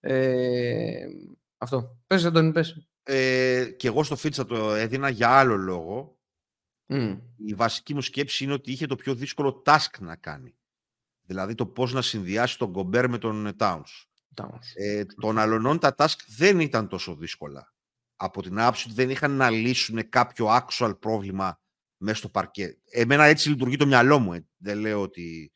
Ε, αυτό. Πες, Αντώνη, πες. Ε, και εγώ στο Fitch θα το έδινα για άλλο λόγο. Mm. Η βασική μου σκέψη είναι ότι είχε το πιο δύσκολο task να κάνει. Δηλαδή το πώς να συνδυάσει τον Gobert με τον Towns. Towns. Ε, των αλωνών τα task δεν ήταν τόσο δύσκολα. Από την άποψη ότι δεν είχαν να λύσουν κάποιο actual πρόβλημα μέσα στο παρκέ. Εμένα έτσι λειτουργεί το μυαλό μου. Ε. Δεν λέω ότι...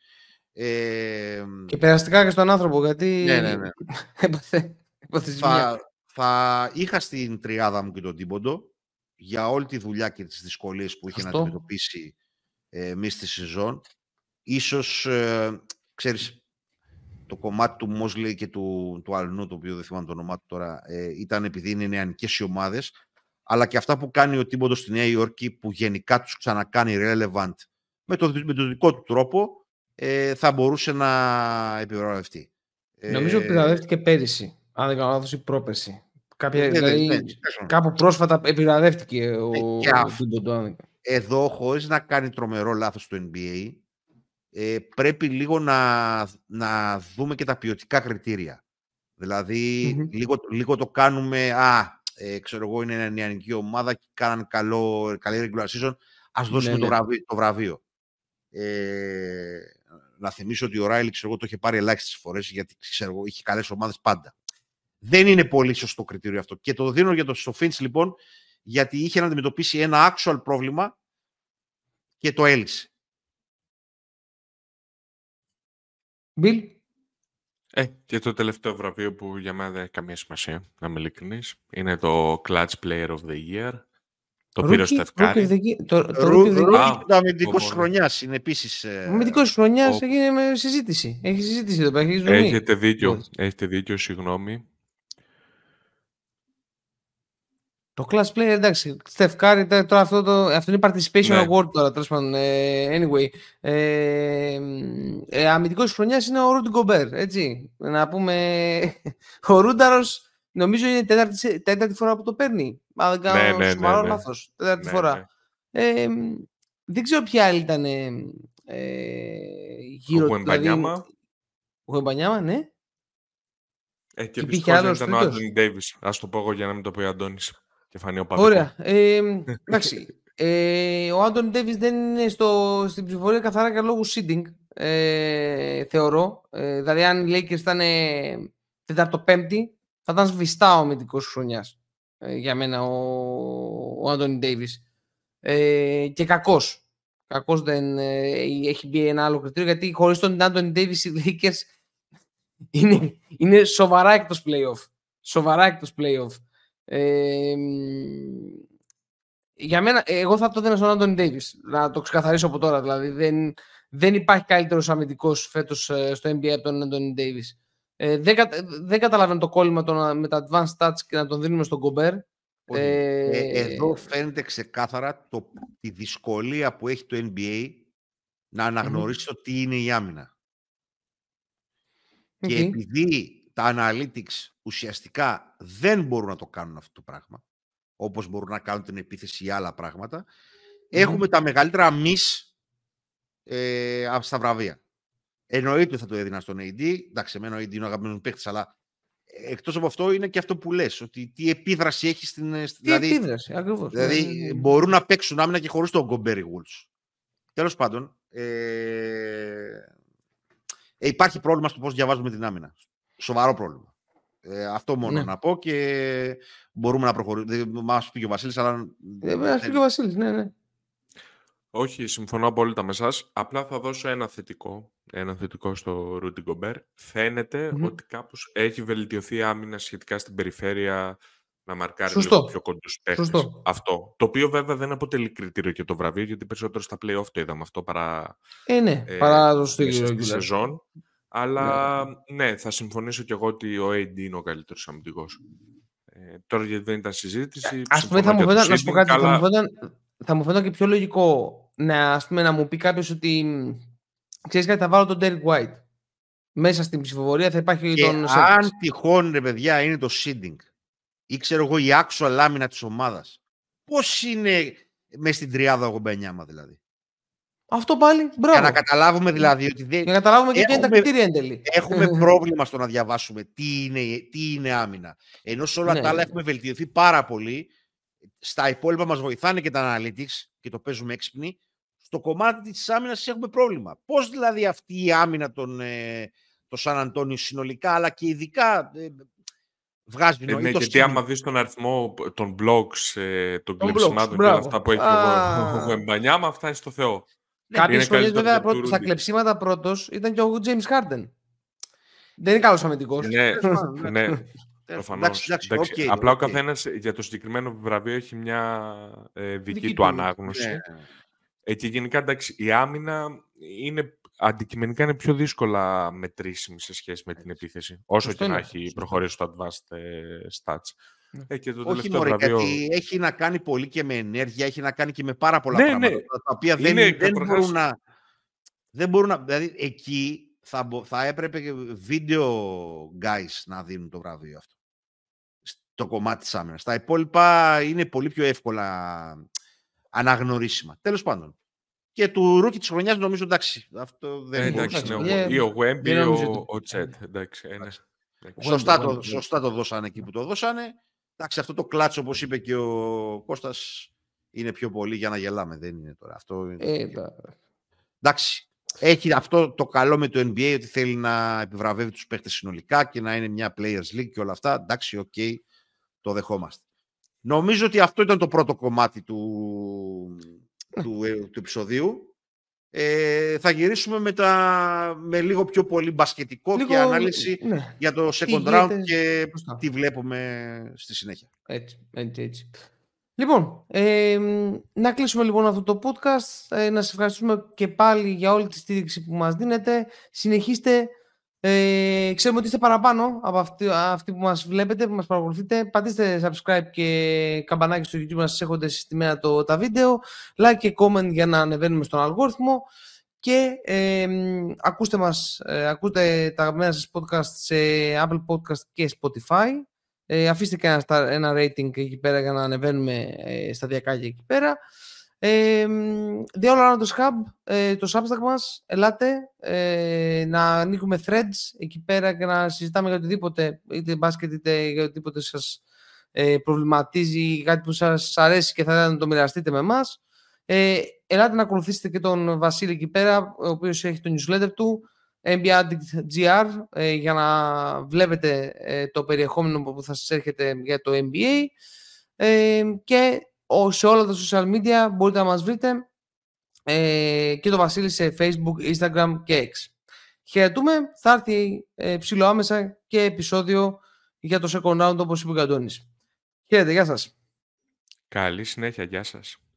Ε, και περαστικά και στον άνθρωπο, γιατί ναι, ναι, ναι. έπαθε, έπαθε θα, θα είχα στην τριάδα μου και τον Τίμποντο για όλη τη δουλειά και τις δυσκολίες που είχε Αυτό. να αντιμετωπίσει ε, μες στη σεζόν. Ίσως, ε, ξέρεις, το κομμάτι του Μόσλεϊ και του, του Αλνού, το οποίο δεν θυμάμαι το όνομά του τώρα, ε, ήταν επειδή είναι νεανικές οι ομάδες, αλλά και αυτά που κάνει ο Τίμποντο στη Νέα Υόρκη, που γενικά τους ξανακάνει relevant με το, με το δικό του τρόπο, ε, θα μπορούσε να επιβραβευτεί. Νομίζω ότι επιβραβεύτηκε πέρυσι, αν δεν κάνω λάθος, ή πρόπερσι. Κάποια, ε, δηλαδή, ναι, ναι, κάπου πρόσφατα επιβραβεύτηκε ο ε, Τίμποντο. Εδώ, χωρίς να κάνει τρομερό λάθος το N B A, ε, πρέπει λίγο να, να δούμε και τα ποιοτικά κριτήρια. Δηλαδή, mm-hmm. λίγο, λίγο το κάνουμε, α, ε, ξέρω εγώ, είναι μια νεανική ομάδα και κάναν καλό, καλή regular season, ας δώσουμε ναι, το, ναι. Βραβείο, το βραβείο. Ε, να θυμίσω ότι ο Ράιλι, ξέρω εγώ, το είχε πάρει ελάχιστες φορές, γιατί ξέρω εγώ, είχε καλές ομάδες πάντα. Δεν είναι πολύ σωστό κριτήριο αυτό. Και το δίνω για το στο Finch, λοιπόν, γιατί είχε να αντιμετωπίσει ένα actual πρόβλημα και το έλυσε. Bill. Ε, και το τελευταίο βραβείο που για μένα δεν έχει καμία σημασία, να είμαι ειλικρινής, είναι το Clutch Player of the Year. Το πήρε ο Στεφκάρη. Το αμυντικός χρονιάς είναι επίσης... Ο αμυντικός χρονιάς έγινε με συζήτηση. Έχει συζήτηση εδώ πέρα, έχει ζωή. Έχετε δίκιο, έχετε δίκιο, συγγνώμη. Το class player, εντάξει, Steph Curry, τώρα αυτό, το, αυτό είναι participation ναι. award τώρα, τέλος πάντων, anyway. Ε, ε, αμυντικός της χρονιάς είναι ο Rudy Gobert, έτσι. Να πούμε, ο Ρούνταρος νομίζω είναι τέταρτη, τέταρτη φορά που το παίρνει. Αν δεν κάνω ναι, ναι, σοβαρό ναι, ναι. λάθος, τέταρτη ναι, φορά. Ναι. Ε, δεν ξέρω ποια άλλη ήταν ε, γύρω του. Ο Γουεμπανιάμα. Ο Γουεμπανιάμα, ναι. Ε, και δυστυχώς ήταν ο Άντονι Ντέιβις. Ας το πω εγώ για να μην το πει ο Αντώνης. Ωραία. Ε, εντάξει. ε, ο Άντονι Ντέιβις δεν είναι στο, στην ψηφοφορία καθαρά για λόγους seeding, ε, θεωρώ. Ε, δηλαδή, αν οι Lakers ήταν τετάρτο-πέμπτη, θα ήταν σβηστά ο αμυντικός χρονιάς. Ε, για μένα ο Άντονι Ντέιβις. Ε, και κακός. Κακός δεν ε, έχει μπει ένα άλλο κριτήριο, γιατί χωρίς τον Άντονι Ντέιβις οι Lakers είναι, είναι σοβαρά εκτός play-off. Σοβαρά εκτός play-off. Ε, για μένα, εγώ θα το δίνω στον Άντονι Ντέιβις, να το ξεκαθαρίσω από τώρα. Δηλαδή, δεν, δεν υπάρχει καλύτερος αμυντικός φέτος στο N B A από τον Άντονι Ντέιβις. Ε, δεν, δεν καταλαβαίνω το κόλλημα το, με τα advanced stats και να τον δίνουμε στον Gobert. Ε, ε, εδώ φαίνεται ξεκάθαρα το, τη δυσκολία που έχει το N B A να αναγνωρίσει mm-hmm. το τι είναι η άμυνα. Okay. Και επειδή τα analytics ουσιαστικά δεν μπορούν να το κάνουν αυτό το πράγμα, όπως μπορούν να κάνουν την επίθεση ή άλλα πράγματα, mm-hmm. έχουμε τα μεγαλύτερα miss ε, στα βραβεία. Εννοείται θα το έδινα στον έι ντι, εντάξει, εμένα ο έι ντι είναι ο αγαπημένος παίκτης, αλλά εκτός από αυτό είναι και αυτό που λες, ότι τι επίδραση έχει στην... Τι δηλαδή, επίδραση, ακριβώς. Δηλαδή ναι, ναι, ναι. μπορούν να παίξουν άμυνα και χωρίς τον Gobert Wolves. Τέλος πάντων, ε, ε, υπάρχει πρόβλημα στο πώς διαβάζουμε την άμυνα. Σοβαρό πρόβλημα. Ε, αυτό μόνο Ναι. να πω και μπορούμε να προχωρήσουμε. Μας πει και ο Βασίλης, αλλά... Ε, Μας πει και ο Βασίλης, ναι, ναι. Όχι, συμφωνώ απόλυτα με εσάς. Απλά θα δώσω ένα θετικό, ένα θετικό στο Rudy Gobert. Φαίνεται Μμμ. ότι κάπως έχει βελτιωθεί η άμυνα σχετικά στην περιφέρεια, να μαρκάρει Σωστό. λίγο πιο κοντούς παίχτες. Σωστό. Αυτό. Το οποίο βέβαια δεν αποτελεί κριτήριο για το βραβείο, γιατί περισσότερο στα play-off το είδαμε αυτό παρά Ε, ναι, ε, παρά το στη μέσα στη regular. σεζόν. Αλλά ναι, θα συμφωνήσω κι εγώ ότι ο έι ντι είναι ο καλύτερος αμυντικός. Ε, τώρα γιατί δεν ήταν συζήτηση. Ας πούμε, συμφωνώ θα μου για το φαίνονταν, να σου πω seeding, κάτι, θα μου αλλά φαίνονταν, θα μου φαίνονταν και πιο λογικό να, ας πούμε, να μου πει κάποιος ότι μ, ξέρεις κάτι, θα βάλω τον Derek White. Μέσα στην ψηφοφορία θα υπάρχει Και τον αν Celtics. τυχόν, ρε παιδιά, είναι το seeding ή ξέρω εγώ η actual άμυνα της ομάδας, πώς είναι μέσα στην τριάδα ογδόντα εννιά δηλαδή. Αυτό πάλι, μπράβο. Για να καταλάβουμε δηλαδή ότι δεν... Για να καταλάβουμε και ποια είναι τα έχουμε, κριτήρια εν τέλει. έχουμε πρόβλημα στο να διαβάσουμε τι είναι, τι είναι άμυνα. Ενώ σε όλα Ναι, τα άλλα ναι. έχουμε βελτιωθεί πάρα πολύ. Στα υπόλοιπα μας βοηθάνε και τα analytics και το παίζουμε έξυπνοι. Στο κομμάτι της άμυνας έχουμε πρόβλημα. Πώς δηλαδή αυτή η άμυνα των, ε, το Σαν Αντώνιο συνολικά, αλλά και ειδικά ε, βγάζει Ε, νόημα. ναι, το γιατί seeding. άμα δεις τον αριθμό των blogs, ε, των Των κλεψιμάτων blogs, και μπράβο. όλα αυτά που έχει Α. ο Βεμπανιάμα, αυτά είναι στο Θεό. Κάποιες Είναι χρονιές καλύτερο βέβαια από το πρώτος, στα Rudy. κλεψίματα πρώτος ήταν και ο James Harden. Δεν είναι καλός αμυντικός. Ναι, Εντάξει, ναι, εντάξει, προφανώς. εντάξει, Εντάξει, οκ, απλά ο οκ. καθένας για το συγκεκριμένο βραβείο έχει μια ε, δική, Δική του του, ανάγνωση. Ναι. Ε, και γενικά, εντάξει, η άμυνα είναι, αντικειμενικά είναι πιο δύσκολα μετρήσιμη σε σχέση με την επίθεση. Όσο Σωστό και να είναι, έχει σωστό. προχωρήσει στο advanced ε, stats. Ναι. Ε, και το Όχι τελευταίο μωρέ, βραβείο... γιατί έχει να κάνει πολύ και με ενέργεια, έχει να κάνει και με πάρα πολλά Ναι, πράγματα, ναι. τα οποία δεν, Είναι, δεν, καταρχάς- μπορούν να, δεν μπορούν να... Δηλαδή, εκεί θα, μπο- θα έπρεπε και video guys να δίνουν το βραβείο αυτό. Στο κομμάτι της άμυνας. Τα υπόλοιπα είναι πολύ πιο εύκολα αναγνωρίσιμα. Τέλος πάντων. Και του ρούκι της χρονιάς νομίζω, εντάξει, αυτό δεν Ε, μπορούσε εντάξει, να ναι, το- Ε, ο- ή ο Wemby δεν ή νομίζω ο, ότι- ο Τσέτ. Εντάξει, ε, ναι. Εντάξει. Σωστά, Wemby, το, Wemby. σωστά το δώσανε εκεί που το δώσανε. Εντάξει, αυτό το κλάτσο, όπως είπε και ο Κώστας, είναι πιο πολύ για να γελάμε. Δεν είναι τώρα. Αυτό είναι... Ε, τα- Εντάξει, έχει αυτό το καλό με το N B A ότι θέλει να επιβραβεύει τους παίχτες συνολικά και να είναι μια Players League και όλα αυτά. Εντάξει, οκ, okay, το δεχόμαστε. Νομίζω ότι αυτό ήταν το πρώτο κομμάτι του, του, ε, του επεισοδίου. Ε, θα γυρίσουμε με, τα, με λίγο πιο πολύ μπασκετικό Λίγο, και ανάλυση ναι, για το second round γίνεται, και σωστά. τι βλέπουμε στη συνέχεια. έτσι, έτσι, έτσι. Λοιπόν, ε, να κλείσουμε λοιπόν αυτό το podcast. Ε, να σας ευχαριστούμε και πάλι για όλη τη στήριξη που μας δίνετε. Συνεχίστε. Ε, ξέρουμε ότι είστε παραπάνω από αυτοί, αυτοί που μας βλέπετε, που μας παρακολουθείτε. Πατήστε subscribe και καμπανάκι στο YouTube να σας έχονται συστημένα το, τα βίντεο. Like και comment για να ανεβαίνουμε στον αλγόριθμο. Και ε, ακούστε μας, ε, ακούτε τα αγαπημένα σας podcast σε Apple Podcast και Spotify. Ε, αφήστε και ένα, star, ένα rating εκεί πέρα για να ανεβαίνουμε ε, σταδιακά και εκεί πέρα. Ε, The All Around the Hub, ε, το Substack μας, ελάτε ε, να ανοίγουμε threads εκεί πέρα και να συζητάμε για οτιδήποτε, είτε μπάσκετ είτε για οτιδήποτε σας ε, προβληματίζει, κάτι που σας αρέσει και θα ήθελατε να το μοιραστείτε με εμάς. Ε, ελάτε να ακολουθήσετε και τον Βασίλη εκεί πέρα, ο οποίος έχει το newsletter του N B A Addict τζι αρ, ε, για να βλέπετε ε, το περιεχόμενο που θα σας έρχεται για το N B A, ε, και ο, σε όλα τα social media μπορείτε να μας βρείτε, ε, και το Βασίλη σε Facebook, Instagram και X. Χαιρετούμε, θα έρθει ε, ψηλό άμεσα και επεισόδιο για το second round, όπως είπε ο Αντώνης. Χαίρετε, γεια σας. Καλή συνέχεια, γεια σας.